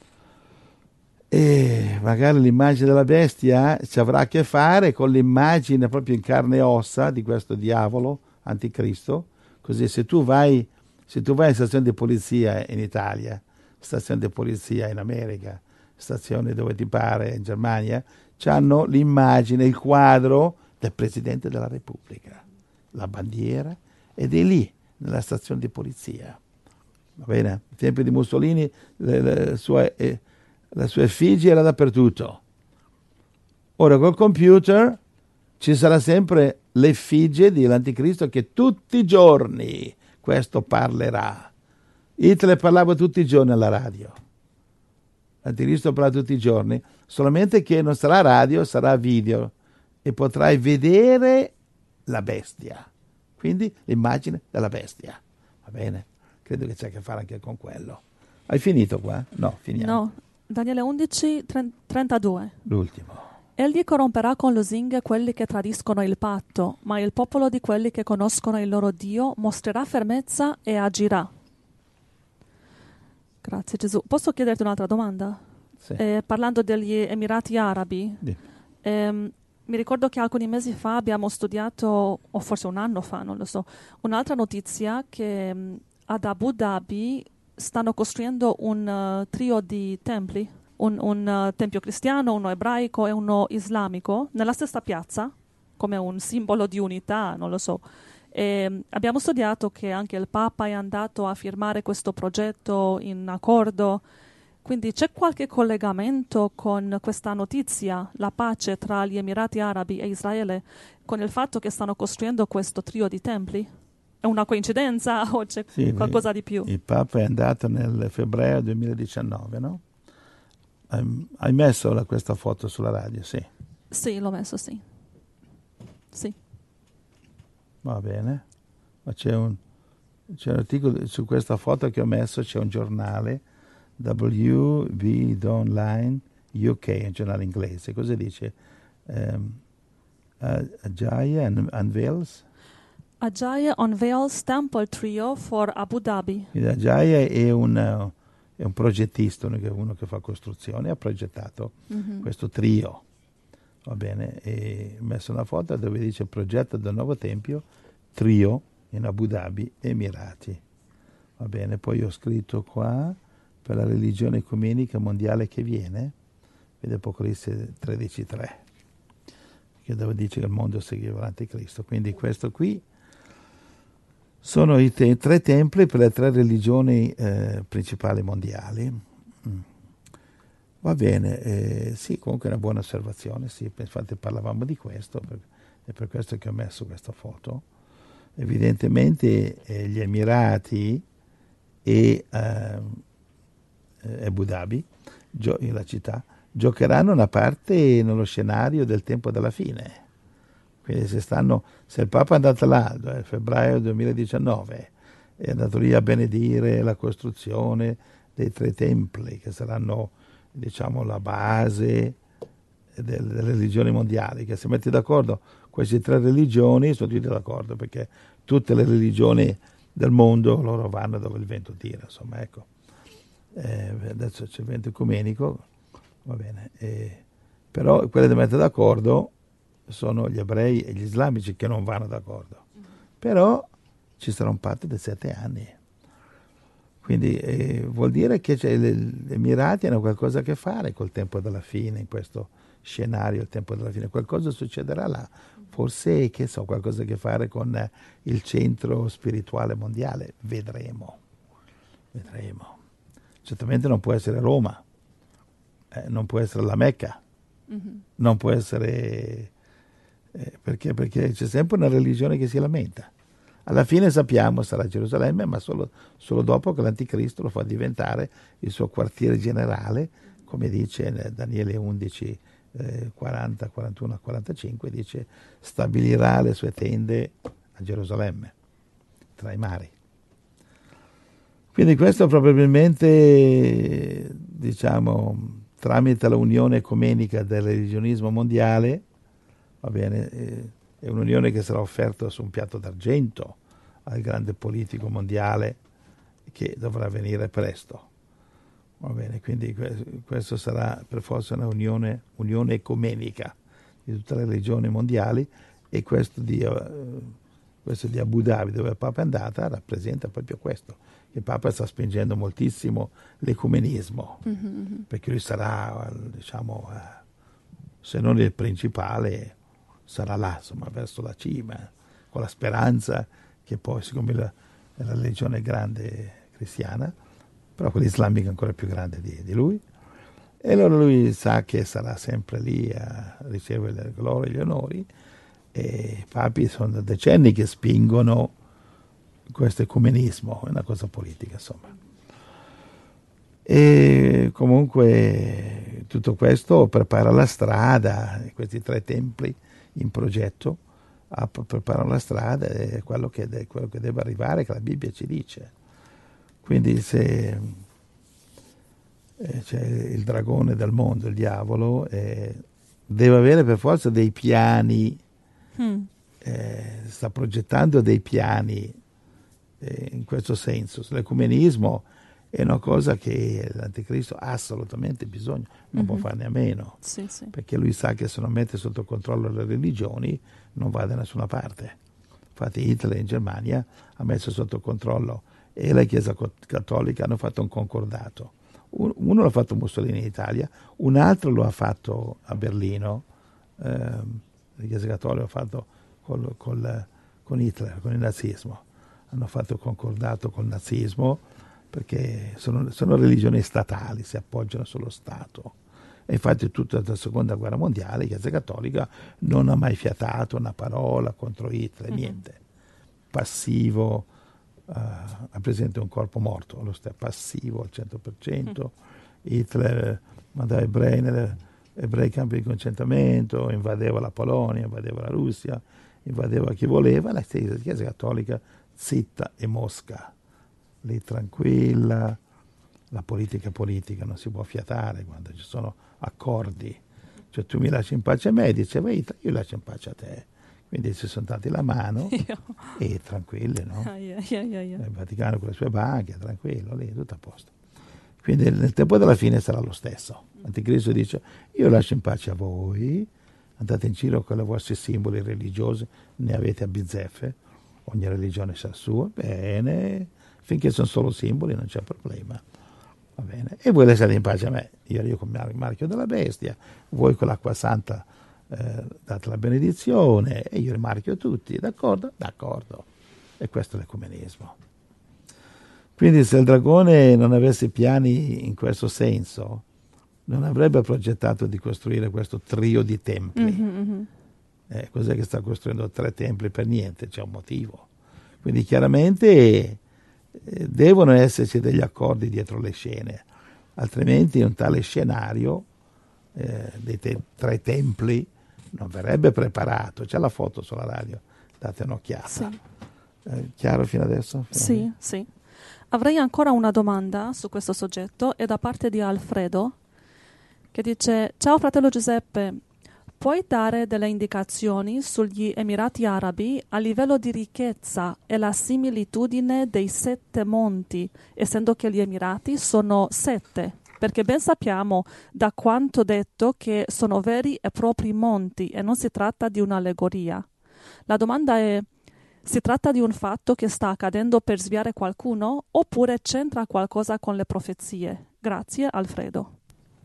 magari l'immagine della bestia ci avrà a che fare con l'immagine proprio in carne e ossa di questo diavolo anticristo. Così se tu vai in stazione di polizia in Italia, stazione di polizia in America, stazione dove ti pare in Germania, hanno l'immagine, il quadro del Presidente della Repubblica, la bandiera, ed è lì nella stazione di polizia. Va bene? Ai tempi di Mussolini la sua effigie era dappertutto. Ora col computer ci sarà sempre l'effigie dell'Anticristo che tutti i giorni questo parlerà. Hitler parlava tutti i giorni alla radio. L'Anticristo parla tutti i giorni, solamente che non sarà radio, sarà video e potrai vedere la bestia. Quindi l'immagine della bestia. Va bene? Credo che c'è a che fare anche con quello. Hai finito qua? No, finiamo. No. Daniele 11, 32. L'ultimo. Egli corromperà con lusinghe quelli che tradiscono il patto, ma il popolo di quelli che conoscono il loro Dio mostrerà fermezza e agirà. Grazie Gesù. Posso chiederti un'altra domanda? Sì. Parlando degli Emirati Arabi, Sì. mi ricordo che alcuni mesi fa abbiamo studiato, o forse un anno fa, non lo so, un'altra notizia che ad Abu Dhabi stanno costruendo un trio di templi, un tempio cristiano, uno ebraico e uno islamico, nella stessa piazza, come un simbolo di unità, non lo so. E abbiamo studiato che anche il Papa è andato a firmare questo progetto in accordo. Quindi c'è qualche collegamento con questa notizia, la pace tra gli Emirati Arabi e Israele, con il fatto che stanno costruendo questo trio di templi? È una coincidenza o c'è Sì, qualcosa di più? il Papa è andato nel febbraio 2019, no? Hai messo questa foto sulla radio, sì. Sì, l'ho messo, sì. Sì. Va bene. Ma c'è un articolo su questa foto che ho messo, c'è un giornale, WV Online UK, un giornale inglese. Cosa dice? Ajaya unveils. Ajaya unveils temple trio for Abu Dhabi. Ajaya è un progettista, uno che fa costruzioni, ha progettato questo trio. Va bene, e ho messo una foto dove dice progetto del nuovo tempio, trio in Abu Dhabi, Emirati. Va bene, poi ho scritto qua per la religione ecumenica mondiale che viene, vede Apocalisse 13:3, che dove dice che il mondo seguiva l'anticristo. Quindi questo qui sono i tre templi per le tre religioni principali mondiali. Va bene, sì, comunque è una buona osservazione, sì, infatti parlavamo di questo, è per questo che ho messo questa foto. Evidentemente gli Emirati e Abu Dhabi, la città, giocheranno una parte nello scenario del tempo della fine. Quindi se il Papa è andato là, nel febbraio 2019, è andato lì a benedire la costruzione dei tre templi, che saranno, diciamo, la base delle religioni mondiali, che se metti d'accordo queste tre religioni sono tutti d'accordo, perché tutte le religioni del mondo loro vanno dove il vento tira, insomma, ecco. Adesso c'è il vento ecumenico, va bene, però quelle da mettere d'accordo sono gli ebrei e gli islamici che non vanno d'accordo, però ci sarà un patto di 7 anni. Quindi vuol dire che gli Emirati hanno qualcosa a che fare col tempo della fine, in questo scenario, il tempo della fine. Qualcosa succederà là. Forse, che so, qualcosa a che fare con il centro spirituale mondiale. Vedremo. Certamente non può essere Roma, non può essere la Mecca, non può essere... perché c'è sempre una religione che si lamenta. Alla fine sappiamo sarà Gerusalemme, ma solo dopo che l'Anticristo lo fa diventare il suo quartiere generale, come dice Daniele 11, 40, 41, 45, dice stabilirà le sue tende a Gerusalemme, tra i mari. Quindi questo probabilmente, diciamo, tramite la unione ecumenica del religionismo mondiale, va bene, è un'unione che sarà offerta su un piatto d'argento al grande politico mondiale che dovrà venire presto. Va bene, quindi questo sarà per forza una unione ecumenica di tutte le religioni mondiali, e questo di Abu Dhabi, dove il Papa è andata, rappresenta proprio questo. Il Papa sta spingendo moltissimo l'ecumenismo, perché lui sarà, diciamo, se non il principale, sarà là, insomma, verso la cima, con la speranza che poi, siccome la religione è grande cristiana, però quella islamica è ancora più grande di lui, e allora lui sa che sarà sempre lì a ricevere le glorie e gli onori, e i papi sono da decenni che spingono questo ecumenismo, è una cosa politica, insomma. E comunque tutto questo prepara la strada, questi tre templi in progetto preparano la strada, è quello che deve arrivare, che la Bibbia ci dice. Quindi se c'è il dragone del mondo, il diavolo, deve avere per forza dei piani, sta progettando dei piani in questo senso. L'ecumenismo è una cosa che l'Anticristo ha assolutamente bisogno, non può farne a meno, sì. perché lui sa che se non mette sotto controllo le religioni non va da nessuna parte. Infatti Hitler in Germania ha messo sotto controllo e la Chiesa Cattolica, hanno fatto un concordato. Uno l'ha fatto Mussolini in Italia, un altro lo ha fatto a Berlino, la Chiesa Cattolica l'ha fatto con Hitler, con il nazismo. Hanno fatto concordato col nazismo perché sono religioni statali, si appoggiano sullo Stato. E infatti tutta la seconda guerra mondiale la Chiesa Cattolica non ha mai fiatato una parola contro Hitler, niente. Passivo, ha presente un corpo morto, lo sta passivo al 100%. Hitler mandava ebrei campi di concentramento, invadeva la Polonia, invadeva la Russia, invadeva chi voleva, la Chiesa Cattolica zitta e mosca, lì tranquilla. La politica non si può fiatare quando ci sono accordi, cioè tu mi lasci in pace a me, diceva Hitler, io lascio in pace a te, quindi si sono dati la mano e tranquilli, no? Il Vaticano con le sue banche, tranquillo, lì tutto a posto. Quindi nel tempo della fine sarà lo stesso. L'Anticristo dice io lascio in pace a voi, andate in giro con i vostri simboli religiosi, ne avete a bizzeffe, ogni religione sa il suo, bene, finché sono solo simboli non c'è problema. Va bene. E voi lasciate in pace a me, io arrivo con il marchio della bestia, voi con l'acqua santa date la benedizione e io rimarchio tutti, d'accordo? D'accordo. E questo è l'ecumenismo. Quindi se il dragone non avesse piani in questo senso, non avrebbe progettato di costruire questo trio di templi. Cos'è che sta costruendo 3 templi per niente? C'è un motivo. Quindi chiaramente devono esserci degli accordi dietro le scene, altrimenti un tale scenario dei 3 templi non verrebbe preparato. C'è la foto sulla radio, date un'occhiata. Sì. Chiaro fino adesso? Sì, sì. Avrei ancora una domanda su questo soggetto, è da parte di Alfredo, che dice: ciao fratello Giuseppe, puoi dare delle indicazioni sugli Emirati Arabi a livello di ricchezza e la similitudine dei 7 monti, essendo che gli Emirati sono 7? Perché ben sappiamo da quanto detto che sono veri e propri monti e non si tratta di un'allegoria. La domanda è: si tratta di un fatto che sta accadendo per sviare qualcuno oppure c'entra qualcosa con le profezie? Grazie, Alfredo.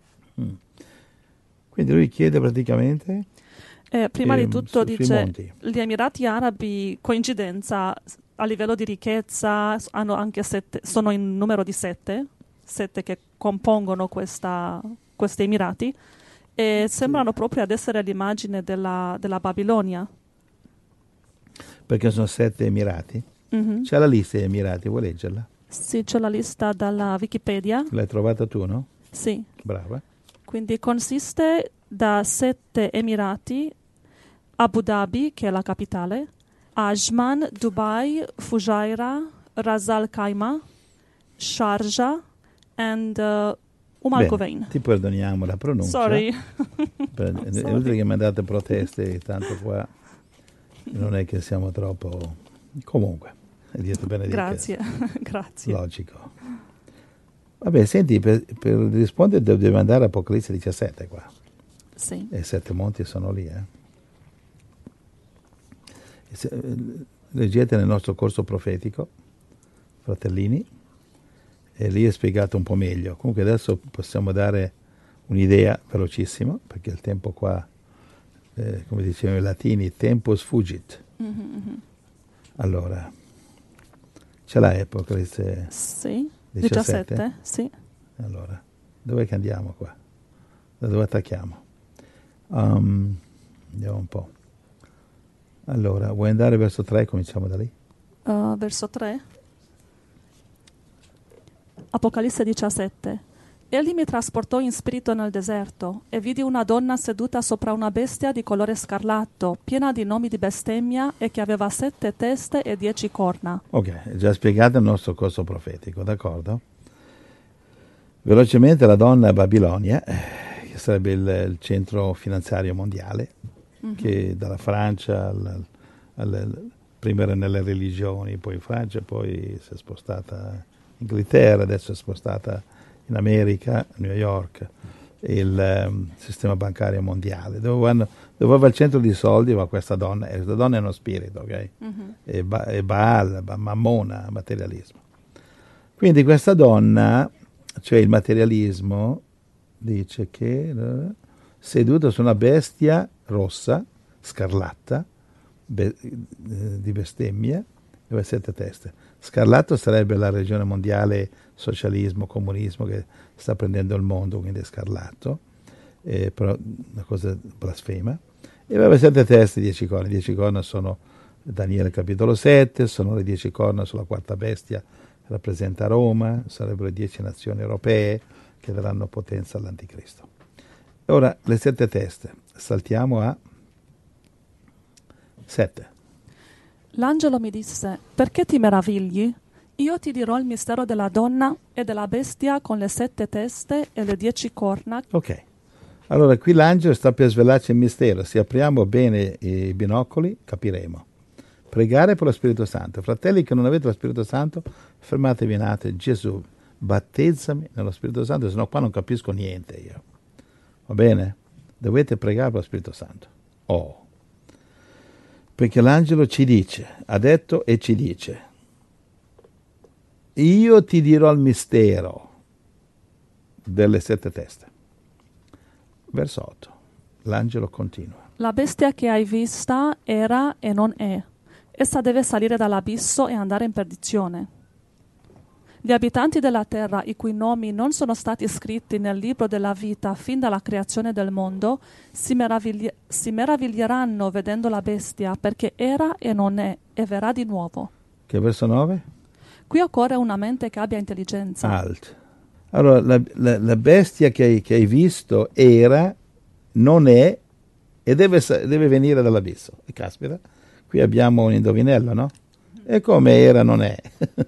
Quindi lui chiede praticamente... prima di tutto dice monti. Gli Emirati Arabi, coincidenza, a livello di ricchezza hanno anche 7, sono in numero di 7 che compongono questi Emirati e sembrano proprio ad essere l'immagine della Babilonia. Perché sono 7 Emirati? C'è la lista degli Emirati, vuoi leggerla? Sì, c'è la lista dalla Wikipedia. L'hai trovata tu, no? Sì. Brava. Quindi consiste da 7 Emirati: Abu Dhabi, che è la capitale, Ajman, Dubai, Fujairah, Ras Al Khaimah, Sharjah and Al Quwain. Ti perdoniamo la pronuncia. Sorry. È inutile che mandate proteste, tanto qua non è che siamo troppo... Comunque, è detto bene di Grazie, grazie. Logico. Vabbè, senti, per rispondere dobbiamo andare a Apocalisse 17 qua. Sì. E 7 monti sono lì, Leggete nel nostro corso profetico, fratellini, e lì è spiegato un po' meglio. Comunque adesso possiamo dare un'idea velocissima, perché il tempo qua, come dicevano i latini, tempus fugit. Allora, ce l'hai Apocalisse? Sì. 17? Sì. Allora, dov'è che andiamo qua? Da dove attacchiamo? Andiamo un po'. Allora, vuoi andare verso 3? Cominciamo da lì. Verso 3? Apocalisse 17. Egli mi trasportò in spirito nel deserto e vidi una donna seduta sopra una bestia di colore scarlatto, piena di nomi di bestemmia e che aveva 7 teste e 10 corna. Ok, è già spiegato il nostro corso profetico, d'accordo? Velocemente la donna è Babilonia, che sarebbe il centro finanziario mondiale, che dalla Francia, prima era nelle religioni, poi Francia, poi si è spostata in Inghilterra, adesso è spostata in America, a New York, il sistema bancario mondiale, dove va il centro di soldi, va questa donna, e questa donna è uno spirito, ok? E Baal, Mammona, materialismo. Quindi questa donna, cioè il materialismo, dice che seduta su una bestia rossa, scarlatta, di bestemmia, e aveva 7 teste. Scarlatto sarebbe la regione mondiale socialismo, comunismo che sta prendendo il mondo, quindi è scarlatto, però una cosa blasfema. E aveva 7 teste, 10 corna. 10 corna sono Daniele capitolo 7, sono le 10 corna sulla quarta bestia che rappresenta Roma, sarebbero le 10 nazioni europee che daranno potenza all'anticristo. Ora le 7 teste, saltiamo a 7. L'angelo mi disse: perché ti meravigli? Io ti dirò il mistero della donna e della bestia con le 7 teste e le 10 corna. Ok, allora qui l'angelo sta per svelarci il mistero. Se apriamo bene i binocoli capiremo. Pregare per lo Spirito Santo. Fratelli che non avete lo Spirito Santo, fermatevi un attimo. Gesù, battezzami nello Spirito Santo, sennò qua non capisco niente io. Va bene? Dovete pregare per lo Spirito Santo. Perché l'angelo ci dice, ha detto e ci dice: io ti dirò il mistero delle 7 teste. Verso 8. L'angelo continua. La bestia che hai vista era e non è. Essa deve salire dall'abisso e andare in perdizione. Gli abitanti della terra, i cui nomi non sono stati scritti nel libro della vita fin dalla creazione del mondo, si meraviglieranno vedendo la bestia, perché era e non è, e verrà di nuovo. Che verso 9? Qui occorre una mente che abbia intelligenza. Alt. Allora, la bestia che hai visto era, non è, e deve venire dall'abisso. E caspita, qui abbiamo un indovinello, no? E come era, non è.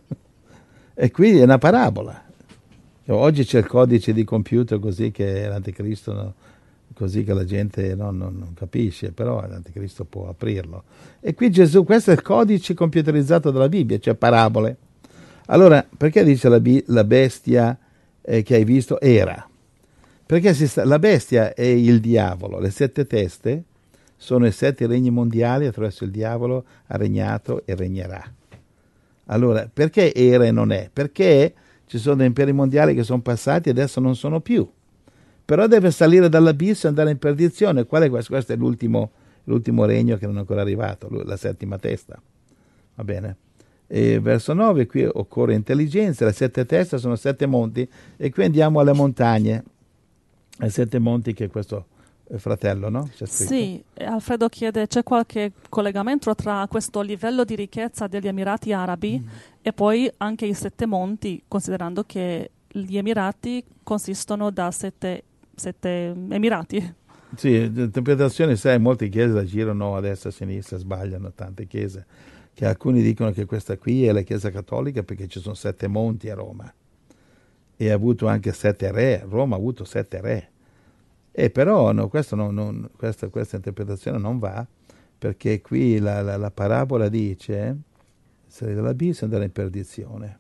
E qui è una parabola. Oggi c'è il codice di computer così che l'anticristo, no? Così che la gente non capisce, però l'anticristo può aprirlo. E qui Gesù, questo è il codice computerizzato della Bibbia, cioè parabole. Allora, perché dice la bestia che hai visto era? Perché la bestia è il diavolo, le 7 teste sono i 7 regni mondiali attraverso il diavolo ha regnato e regnerà. Allora, perché era e non è? Perché ci sono imperi mondiali che sono passati e adesso non sono più. Però deve salire dall'abisso e andare in perdizione. Qual è questo? Questo è l'ultimo regno che non è ancora arrivato, la 7ª testa. Va bene? E verso 9, qui occorre intelligenza, le 7 teste sono 7 monti, e qui andiamo alle montagne, ai 7 monti che questo fratello, no? C'è scritto. Sì, Alfredo chiede: c'è qualche collegamento tra questo livello di ricchezza degli Emirati Arabi e poi anche i 7 monti, considerando che gli Emirati consistono da 7 Emirati? Sì, l'interpretazione, sai, molte chiese la girano a destra e a sinistra, sbagliano tante chiese, che alcuni dicono che questa qui è la chiesa cattolica perché ci sono 7 monti a Roma e ha avuto anche 7 re. Roma ha avuto 7 re. E però no, questa interpretazione non va, perché qui la parabola dice salire dall'abisso e andare in perdizione.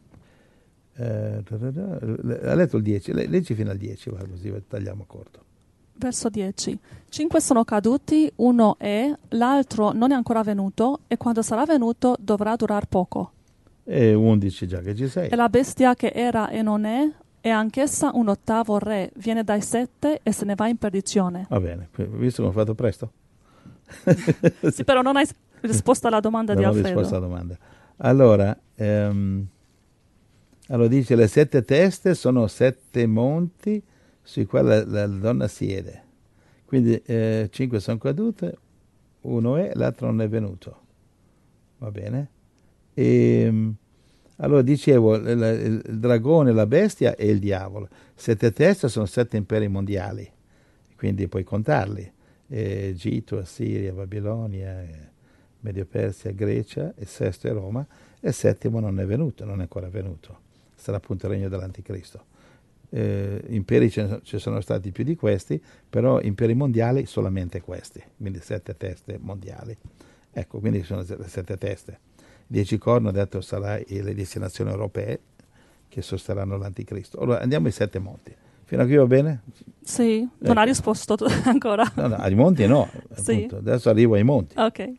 Ha letto il 10, leggi fino al 10, guarda, così tagliamo corto. Verso 10. 5 sono caduti, uno è, l'altro non è ancora venuto, e quando sarà venuto dovrà durar poco. E 11 già che ci sei. E la bestia che era e non è anch'essa un 8º re, viene dai 7 e se ne va in perdizione. Va bene, visto come ho fatto presto? Sì, però non hai risposto alla domanda di Alfredo. Non ho risposto alla domanda. Allora, dice le 7 teste sono 7 monti sui quali la donna siede. Quindi 5 sono cadute, uno è, l'altro non è venuto. Va bene? Allora dicevo, il dragone, la bestia e il diavolo. 7 teste sono 7 imperi mondiali, quindi puoi contarli. Egitto, Assiria, Babilonia, Medio Persia, Grecia, il 6º è Roma, e il 7º non è venuto, non è ancora venuto. Sarà appunto il regno dell'anticristo. Imperi ci sono stati più di questi, però imperi mondiali solamente questi, quindi 7 teste mondiali. Ecco, quindi sono le 7 teste. 10 corna, ha detto, sarà le 10 nazioni europee che sosterranno l'anticristo. Allora andiamo ai 7 monti. Fino a qui va bene? Sì, non ha risposto ancora. No, ai monti no, sì. Appunto. Adesso arrivo ai monti. Ok.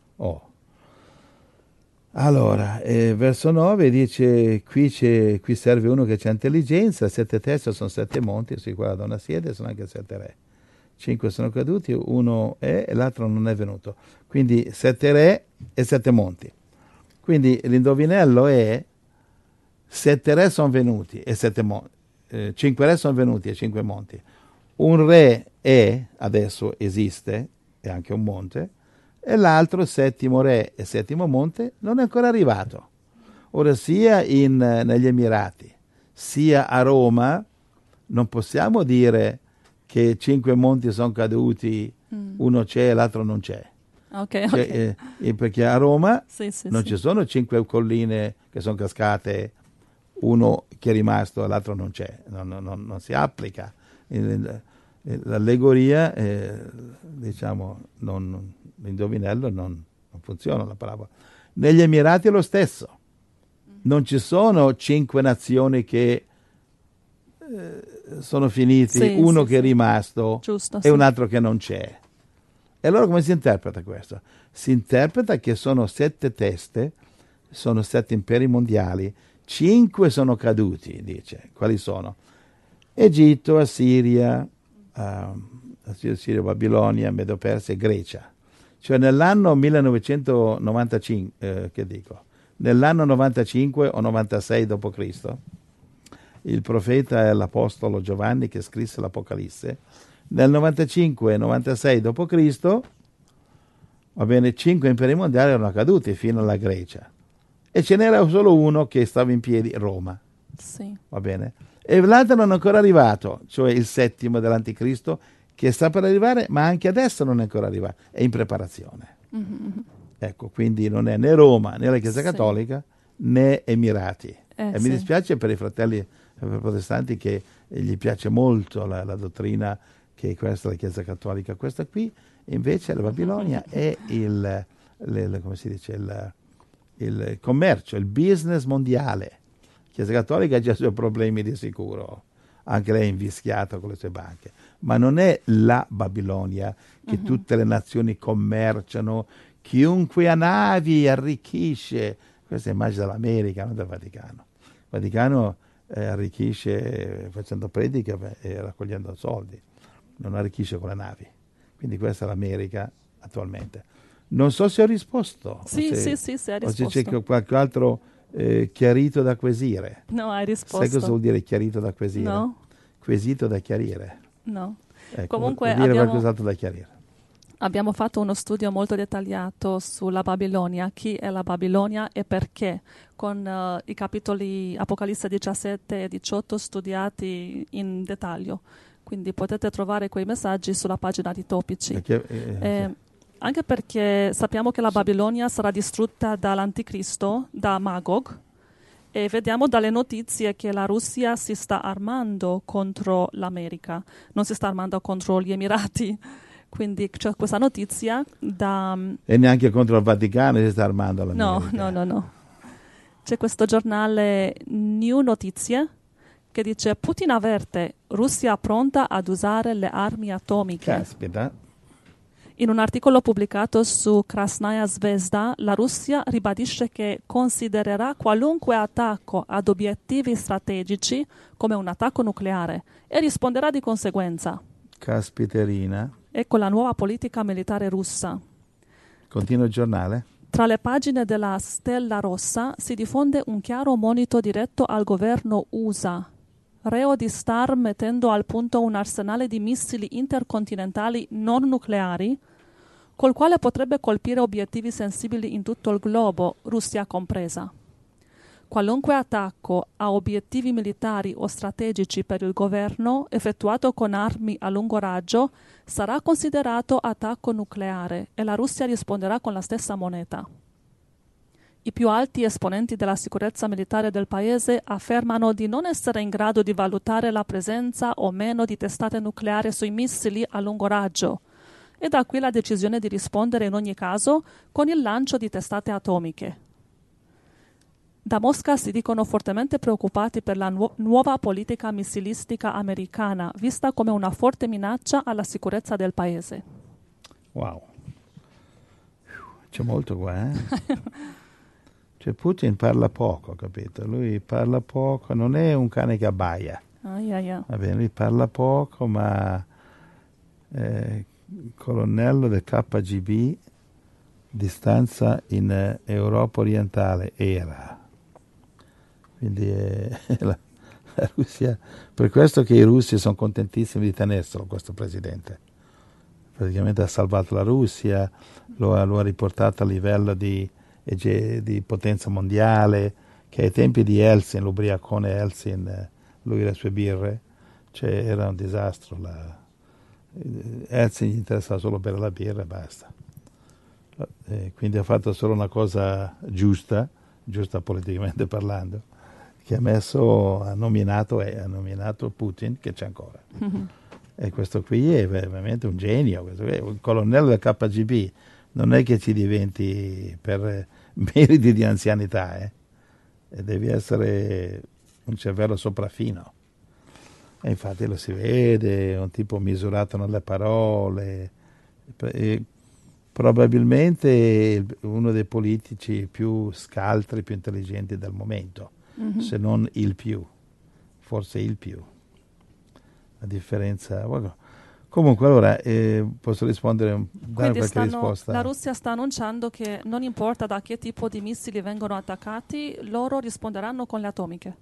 Allora, verso 9 dice, qui serve uno che c'ha intelligenza, 7 teste sono 7 monti, sui quali la donna siede, sono anche 7 re. 5 sono caduti, uno è e l'altro non è venuto. Quindi 7 re e 7 monti. Quindi l'indovinello è 7 re sono venuti e 7 monti. 5 re sono venuti e 5 monti. Un re adesso esiste, è anche un monte, e l'altro, settimo re e settimo monte, non è ancora arrivato. Ora, sia negli Emirati, sia a Roma, non possiamo dire che 5 monti sono caduti, uno c'è e l'altro non c'è. Ok. Perché a Roma non Sì. ci sono 5 colline che sono cascate, uno che è rimasto e l'altro non c'è, non si applica. L'allegoria, diciamo, l'indovinello non funziona la parabola. Negli Emirati è lo stesso. Non ci sono 5 nazioni che sono finiti, uno che è rimasto. Giusto, e un altro che non c'è. E allora come si interpreta questo? Si interpreta che sono 7 teste, sono 7 imperi mondiali, 5 sono caduti, dice. Quali sono? Egitto, Assiria, Babilonia, Medo-Persia e Grecia. Cioè nell'anno 1995, nell'anno 95 o 96 d.C., il profeta e l'apostolo Giovanni che scrisse l'Apocalisse, nel 95 e 96 d.C., va bene, 5 imperi mondiali erano caduti fino alla Grecia. E ce n'era solo uno che stava in piedi, Roma. Sì. Va bene? E l'altro non è ancora arrivato, cioè il settimo dell'Anticristo, che sta per arrivare, ma anche adesso non è ancora arrivato, è in preparazione. Mm-hmm. Ecco, quindi non è né Roma, né la Chiesa Cattolica, né Emirati. E mi dispiace per i fratelli protestanti che gli piace molto la dottrina che questa è la Chiesa Cattolica. Questa qui, invece, la Babilonia è come si dice, il commercio, il business mondiale. La Chiesa Cattolica ha già i suoi problemi di sicuro, anche lei è invischiata con le sue banche, ma non è la Babilonia che tutte le nazioni commerciano, chiunque ha navi arricchisce. Questa è immagine dell'America, non del Vaticano. Il Vaticano arricchisce facendo prediche e raccogliendo soldi, non arricchisce con le navi. Quindi questa è l'America attualmente. Non so se ho risposto. Sì, hai risposto. O se c'è qualche altro chiarito da quesire. No, hai risposto. Sai cosa vuol dire chiarito da quesire? No. Quesito da chiarire. No. Ecco, Comunque vuol dire qualcos'altro da chiarire. Abbiamo fatto uno studio molto dettagliato sulla Babilonia, chi è la Babilonia e perché, con i capitoli Apocalisse 17 e 18 studiati in dettaglio. Quindi potete trovare quei messaggi sulla pagina di Topici. Anche perché sappiamo che la Babilonia sarà distrutta dall'Anticristo, da Magog, e vediamo dalle notizie che la Russia si sta armando contro l'America, non si sta armando contro gli Emirati. Quindi c'è questa notizia da... E neanche contro il Vaticano si sta armando l'America. No. C'è questo giornale New Notizie che dice: Putin avverte, Russia pronta ad usare le armi atomiche. Caspita. In un articolo pubblicato su Krasnaya Zvezda, la Russia ribadisce che considererà qualunque attacco ad obiettivi strategici come un attacco nucleare e risponderà di conseguenza. Caspiterina. Ecco la nuova politica militare russa. Continua il giornale. Tra le pagine della Stella Rossa si diffonde un chiaro monito diretto al governo USA, reo di star mettendo al punto un arsenale di missili intercontinentali non nucleari, col quale potrebbe colpire obiettivi sensibili in tutto il globo, Russia compresa. Qualunque attacco a obiettivi militari o strategici per il governo effettuato con armi a lungo raggio sarà considerato attacco nucleare e la Russia risponderà con la stessa moneta. I più alti esponenti della sicurezza militare del paese affermano di non essere in grado di valutare la presenza o meno di testate nucleari sui missili a lungo raggio, e da qui la decisione di rispondere in ogni caso con il lancio di testate atomiche. Da Mosca si dicono fortemente preoccupati per la nuova politica missilistica americana, vista come una forte minaccia alla sicurezza del paese. Wow. C'è molto qua, eh? Cioè Putin parla poco, capito? Lui parla poco, non è un cane che abbaia. Yeah. Va bene, lui parla poco, ma colonnello del KGB di stanza in Europa orientale, era. Quindi la Russia, per questo che i russi sono contentissimi di tenerselo, questo presidente. Praticamente ha salvato la Russia, lo ha riportato a livello di potenza mondiale, che ai tempi di Eltsin, l'ubriacone Eltsin, lui e le sue birre, cioè era un disastro. Eltsin gli interessava solo bere la birra e basta. Quindi ha fatto solo una cosa giusta politicamente parlando, che ha nominato Putin, che c'è ancora. Mm-hmm. E questo qui è veramente un genio, il colonnello del KGB non è che ci diventi per meriti di anzianità, e devi essere un cervello sopraffino. E infatti lo si vede, è un tipo misurato nelle parole, probabilmente uno dei politici più scaltri, più intelligenti del momento, mm-hmm. se non il più, forse il più. La differenza. Comunque, allora posso rispondere, dare qualche risposta? La Russia sta annunciando che non importa da che tipo di missili vengono attaccati, loro risponderanno con le atomiche.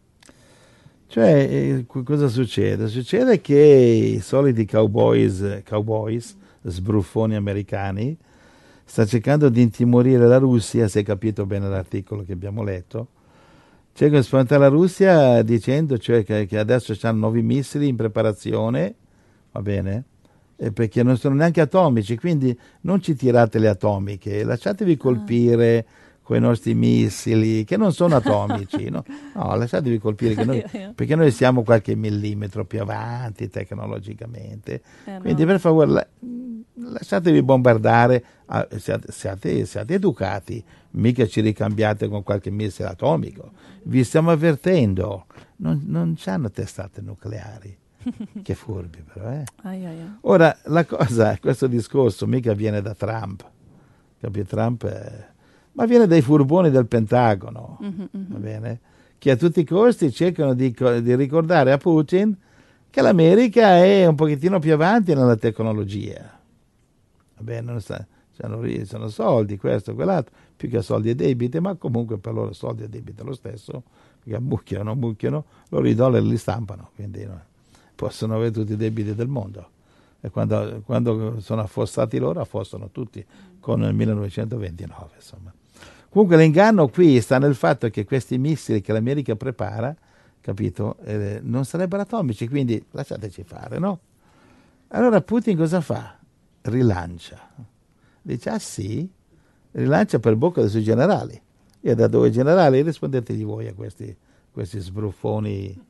Cioè, cosa succede? Succede che i soliti cowboys, sbruffoni americani, sta cercando di intimorire la Russia, se hai capito bene l'articolo che abbiamo letto. Cercano di spaventare la Russia dicendo cioè che adesso hanno nuovi missili in preparazione, va bene? Perché non sono neanche atomici, quindi non ci tirate le atomiche, lasciatevi colpire con i nostri missili, che non sono atomici, no, lasciatevi colpire, perché noi siamo qualche millimetro più avanti tecnologicamente, quindi per favore lasciatevi bombardare, siate educati, mica ci ricambiate con qualche missile atomico, vi stiamo avvertendo, non c'hanno testate nucleari. Che furbi però, Ora la cosa, questo discorso mica viene da Trump, capito? Trump ma viene dai furboni del Pentagono, va bene? Che a tutti i costi cercano di ricordare a Putin che l'America è un pochettino più avanti nella tecnologia, va bene? Sono soldi, questo, quell'altro, più che soldi e debiti, ma comunque per loro soldi e debiti lo stesso, perché ammucchiano, loro i dollari li stampano, quindi possono avere tutti i debiti del mondo. E quando sono affossati loro, affossano tutti con il 1929, insomma. Comunque l'inganno qui sta nel fatto che questi missili che l'America prepara, capito, non sarebbero atomici, quindi lasciateci fare, no? Allora Putin cosa fa? Rilancia. Dice, sì, rilancia per bocca dei suoi generali. E da dove generali rispondetegli voi a questi sbruffoni.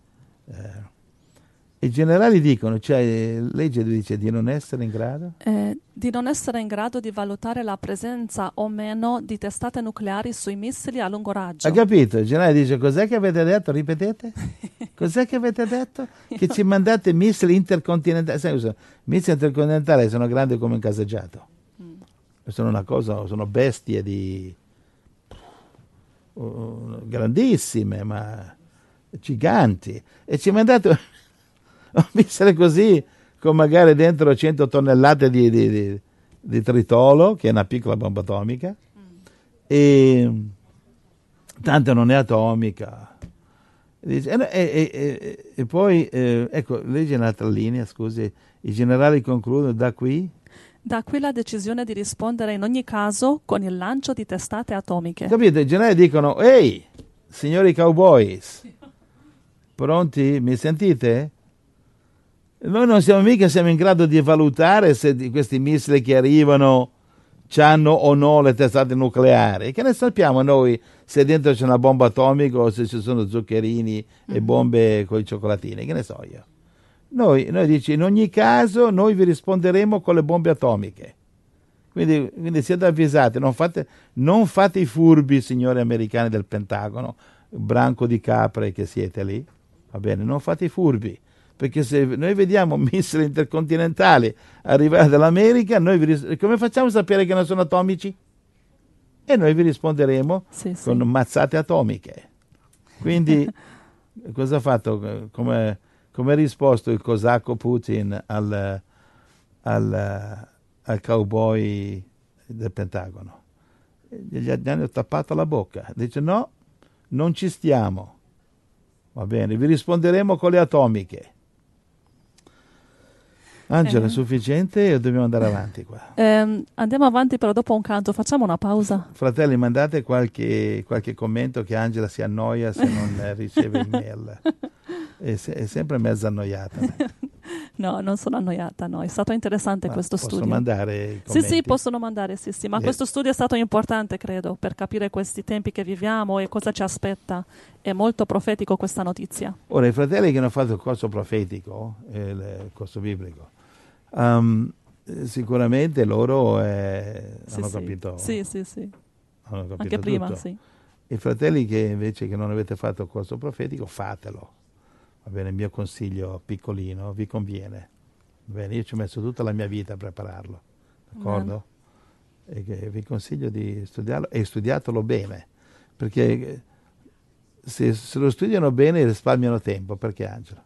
I generali dicono, cioè legge dice di non essere in grado? Di non essere in grado di valutare la presenza o meno di testate nucleari sui missili a lungo raggio. Ha capito? Il generale dice, cos'è che avete detto? Ripetete? Cos'è che avete detto? Che ci mandate missili intercontinentali. Missili intercontinentali sono grandi come un caseggiato. Sono bestie grandissime, ma giganti. E ci mandate un missile così, con magari dentro 100 tonnellate di tritolo, che è una piccola bomba atomica, e tanto non è atomica. E poi, ecco, leggi un'altra linea, scusi, i generali concludono da qui? Da qui la decisione di rispondere in ogni caso con il lancio di testate atomiche. Capite? I generali dicono, ehi, signori cowboys, pronti? Mi sentite? Noi non siamo in grado di valutare se questi missili che arrivano hanno o no le testate nucleari. Che ne sappiamo noi se dentro c'è una bomba atomica o se ci sono zuccherini e bombe con i cioccolatini? Che ne so io. Noi dici, in ogni caso noi vi risponderemo con le bombe atomiche. Quindi siete avvisati, non fate i furbi, signori americani del Pentagono, branco di capre che siete lì, va bene? Non fate i furbi. Perché se noi vediamo missili intercontinentali arrivare dall'America, come facciamo a sapere che non sono atomici? E noi vi risponderemo con mazzate atomiche. Quindi cosa ha fatto? Come ha risposto il cosacco Putin al cowboy del Pentagono. Gli hanno tappato la bocca. Dice no, non ci stiamo. Va bene, vi risponderemo con le atomiche. Angela, è sufficiente o dobbiamo andare avanti qua? Andiamo avanti, però dopo un canto. Facciamo una pausa. Fratelli, mandate qualche commento, che Angela si annoia se non riceve email. È sempre mezza annoiata. No, non sono annoiata, no. È stato interessante questo studio. Possono mandare i commenti? Sì, possono mandare, sì. Ma questo studio è stato importante, credo, per capire questi tempi che viviamo e cosa ci aspetta. È molto profetico questa notizia. Ora, i fratelli che hanno fatto il corso profetico, il corso biblico, sicuramente loro hanno capito. Sì. Hanno capito anche prima, tutto. sì. I fratelli che invece che non avete fatto il corso profetico, fatelo. Va bene, il mio consiglio piccolino, vi conviene. Va bene, io ci ho messo tutta la mia vita a prepararlo, d'accordo? E che vi consiglio di studiarlo, e studiatelo bene, perché se lo studiano bene risparmiano tempo. Perché, Angela?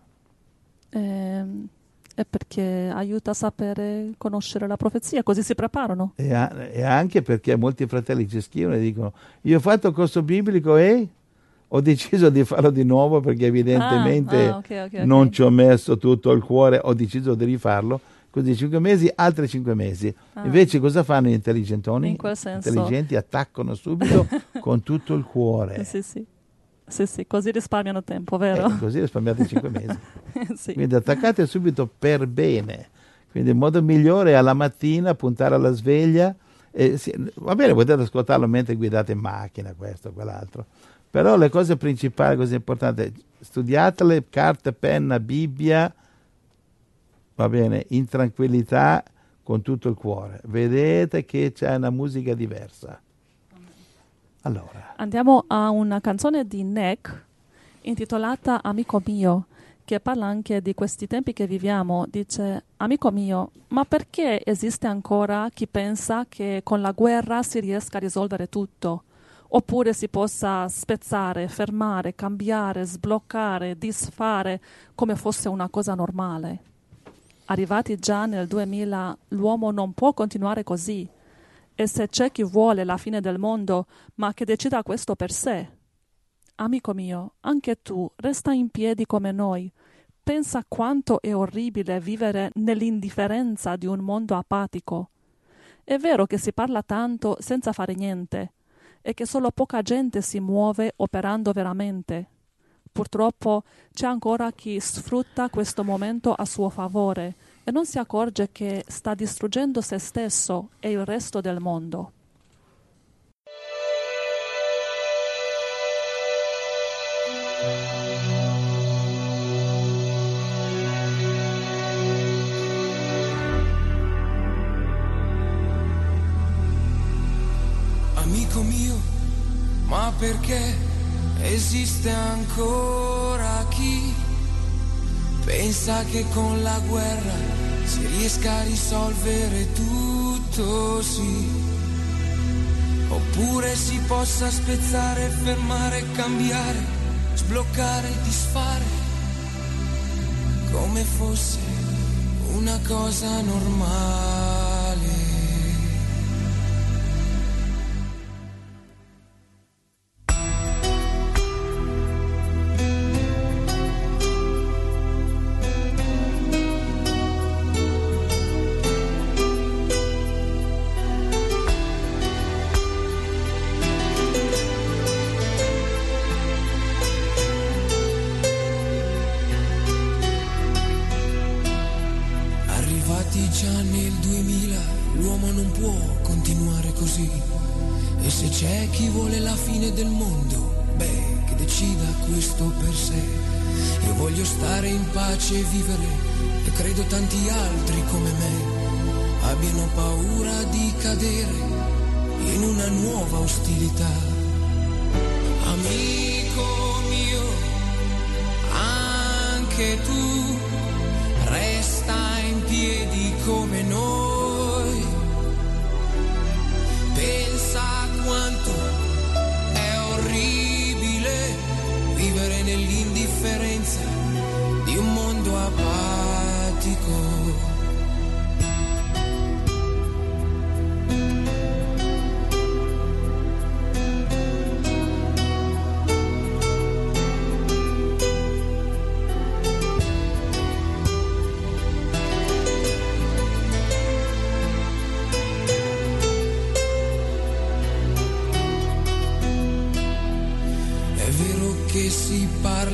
È perché aiuta a sapere, conoscere la profezia, così si preparano. E anche perché molti fratelli ci scrivono e dicono: io ho fatto il corso biblico e ho deciso di farlo di nuovo perché evidentemente okay. non ci ho messo tutto il cuore, ho deciso di rifarlo. Così 5 mesi, altri 5 mesi. Invece cosa fanno gli intelligentoni? In quel senso. Intelligenti attaccano subito con tutto il cuore. Sì, così risparmiano tempo, vero? Così risparmiate 5 mesi. Sì. Quindi attaccate subito per bene. Quindi il modo migliore è alla mattina puntare alla sveglia. Va bene, potete ascoltarlo mentre guidate in macchina, questo o quell'altro. Però le cose principali, cose importanti, studiatele, carta, penna, Bibbia, va bene, in tranquillità, con tutto il cuore. Vedete che c'è una musica diversa. Allora. Andiamo a una canzone di Nek intitolata Amico mio, che parla anche di questi tempi che viviamo. Dice: amico mio, ma perché esiste ancora chi pensa che con la guerra si riesca a risolvere tutto? Oppure si possa spezzare, fermare, cambiare, sbloccare, disfare come fosse una cosa normale? Arrivati già nel 2000, l'uomo non può continuare così. E se c'è chi vuole la fine del mondo, ma che decida questo per sé? Amico mio, anche tu resta in piedi come noi. Pensa quanto è orribile vivere nell'indifferenza di un mondo apatico. È vero che si parla tanto senza fare niente e che solo poca gente si muove operando veramente. Purtroppo c'è ancora chi sfrutta questo momento a suo favore e non si accorge che sta distruggendo se stesso e il resto del mondo. Amico mio, ma perché esiste ancora chi pensa che con la guerra si riesca a risolvere tutto, sì? Oppure si possa spezzare, fermare, cambiare, sbloccare, disfare come fosse una cosa normale. Già nel 2000 l'uomo non può continuare così. E se c'è chi vuole la fine del mondo, beh, che decida questo per sé. Io voglio stare in pace e vivere, e credo tanti altri come me abbiano paura di cadere in una nuova ostilità. Amico mio, anche tu resta in piedi come noi. Pensa quanto è orribile vivere nell'indifferenza di un mondo apatico.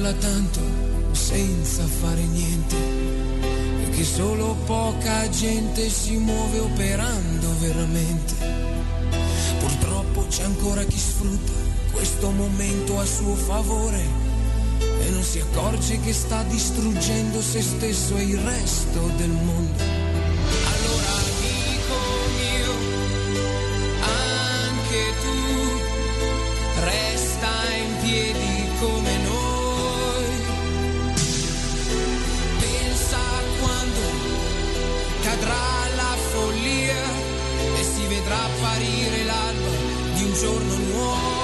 da tanto senza fare niente, perché solo poca gente si muove operando veramente. Purtroppo c'è ancora chi sfrutta questo momento a suo favore e non si accorge che sta distruggendo se stesso e il resto del mondo. Allora amico mio, anche tu resta in piedi come noi. Pensa quando cadrà la follia e si vedrà apparire l'alba di un giorno nuovo.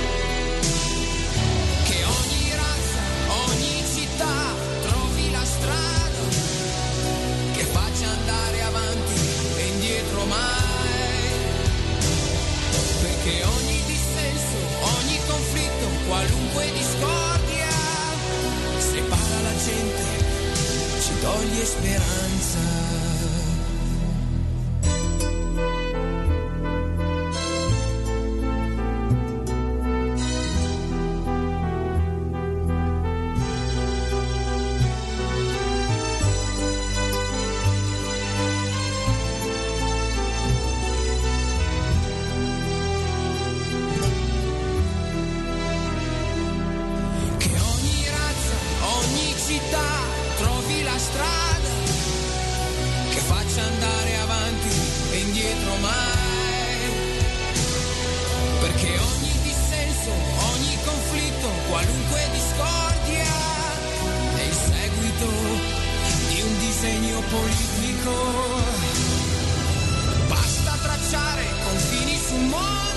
Che ogni razza, ogni città trovi la strada che faccia andare avanti e indietro mai. Perché ogni dissenso, ogni conflitto, qualunque discordia separa la gente, ci toglie speranza. Trovi la strada che faccia andare avanti e indietro mai. Perché ogni dissenso, ogni conflitto, qualunque discordia è il seguito di un disegno politico. Basta tracciare confini su un mondo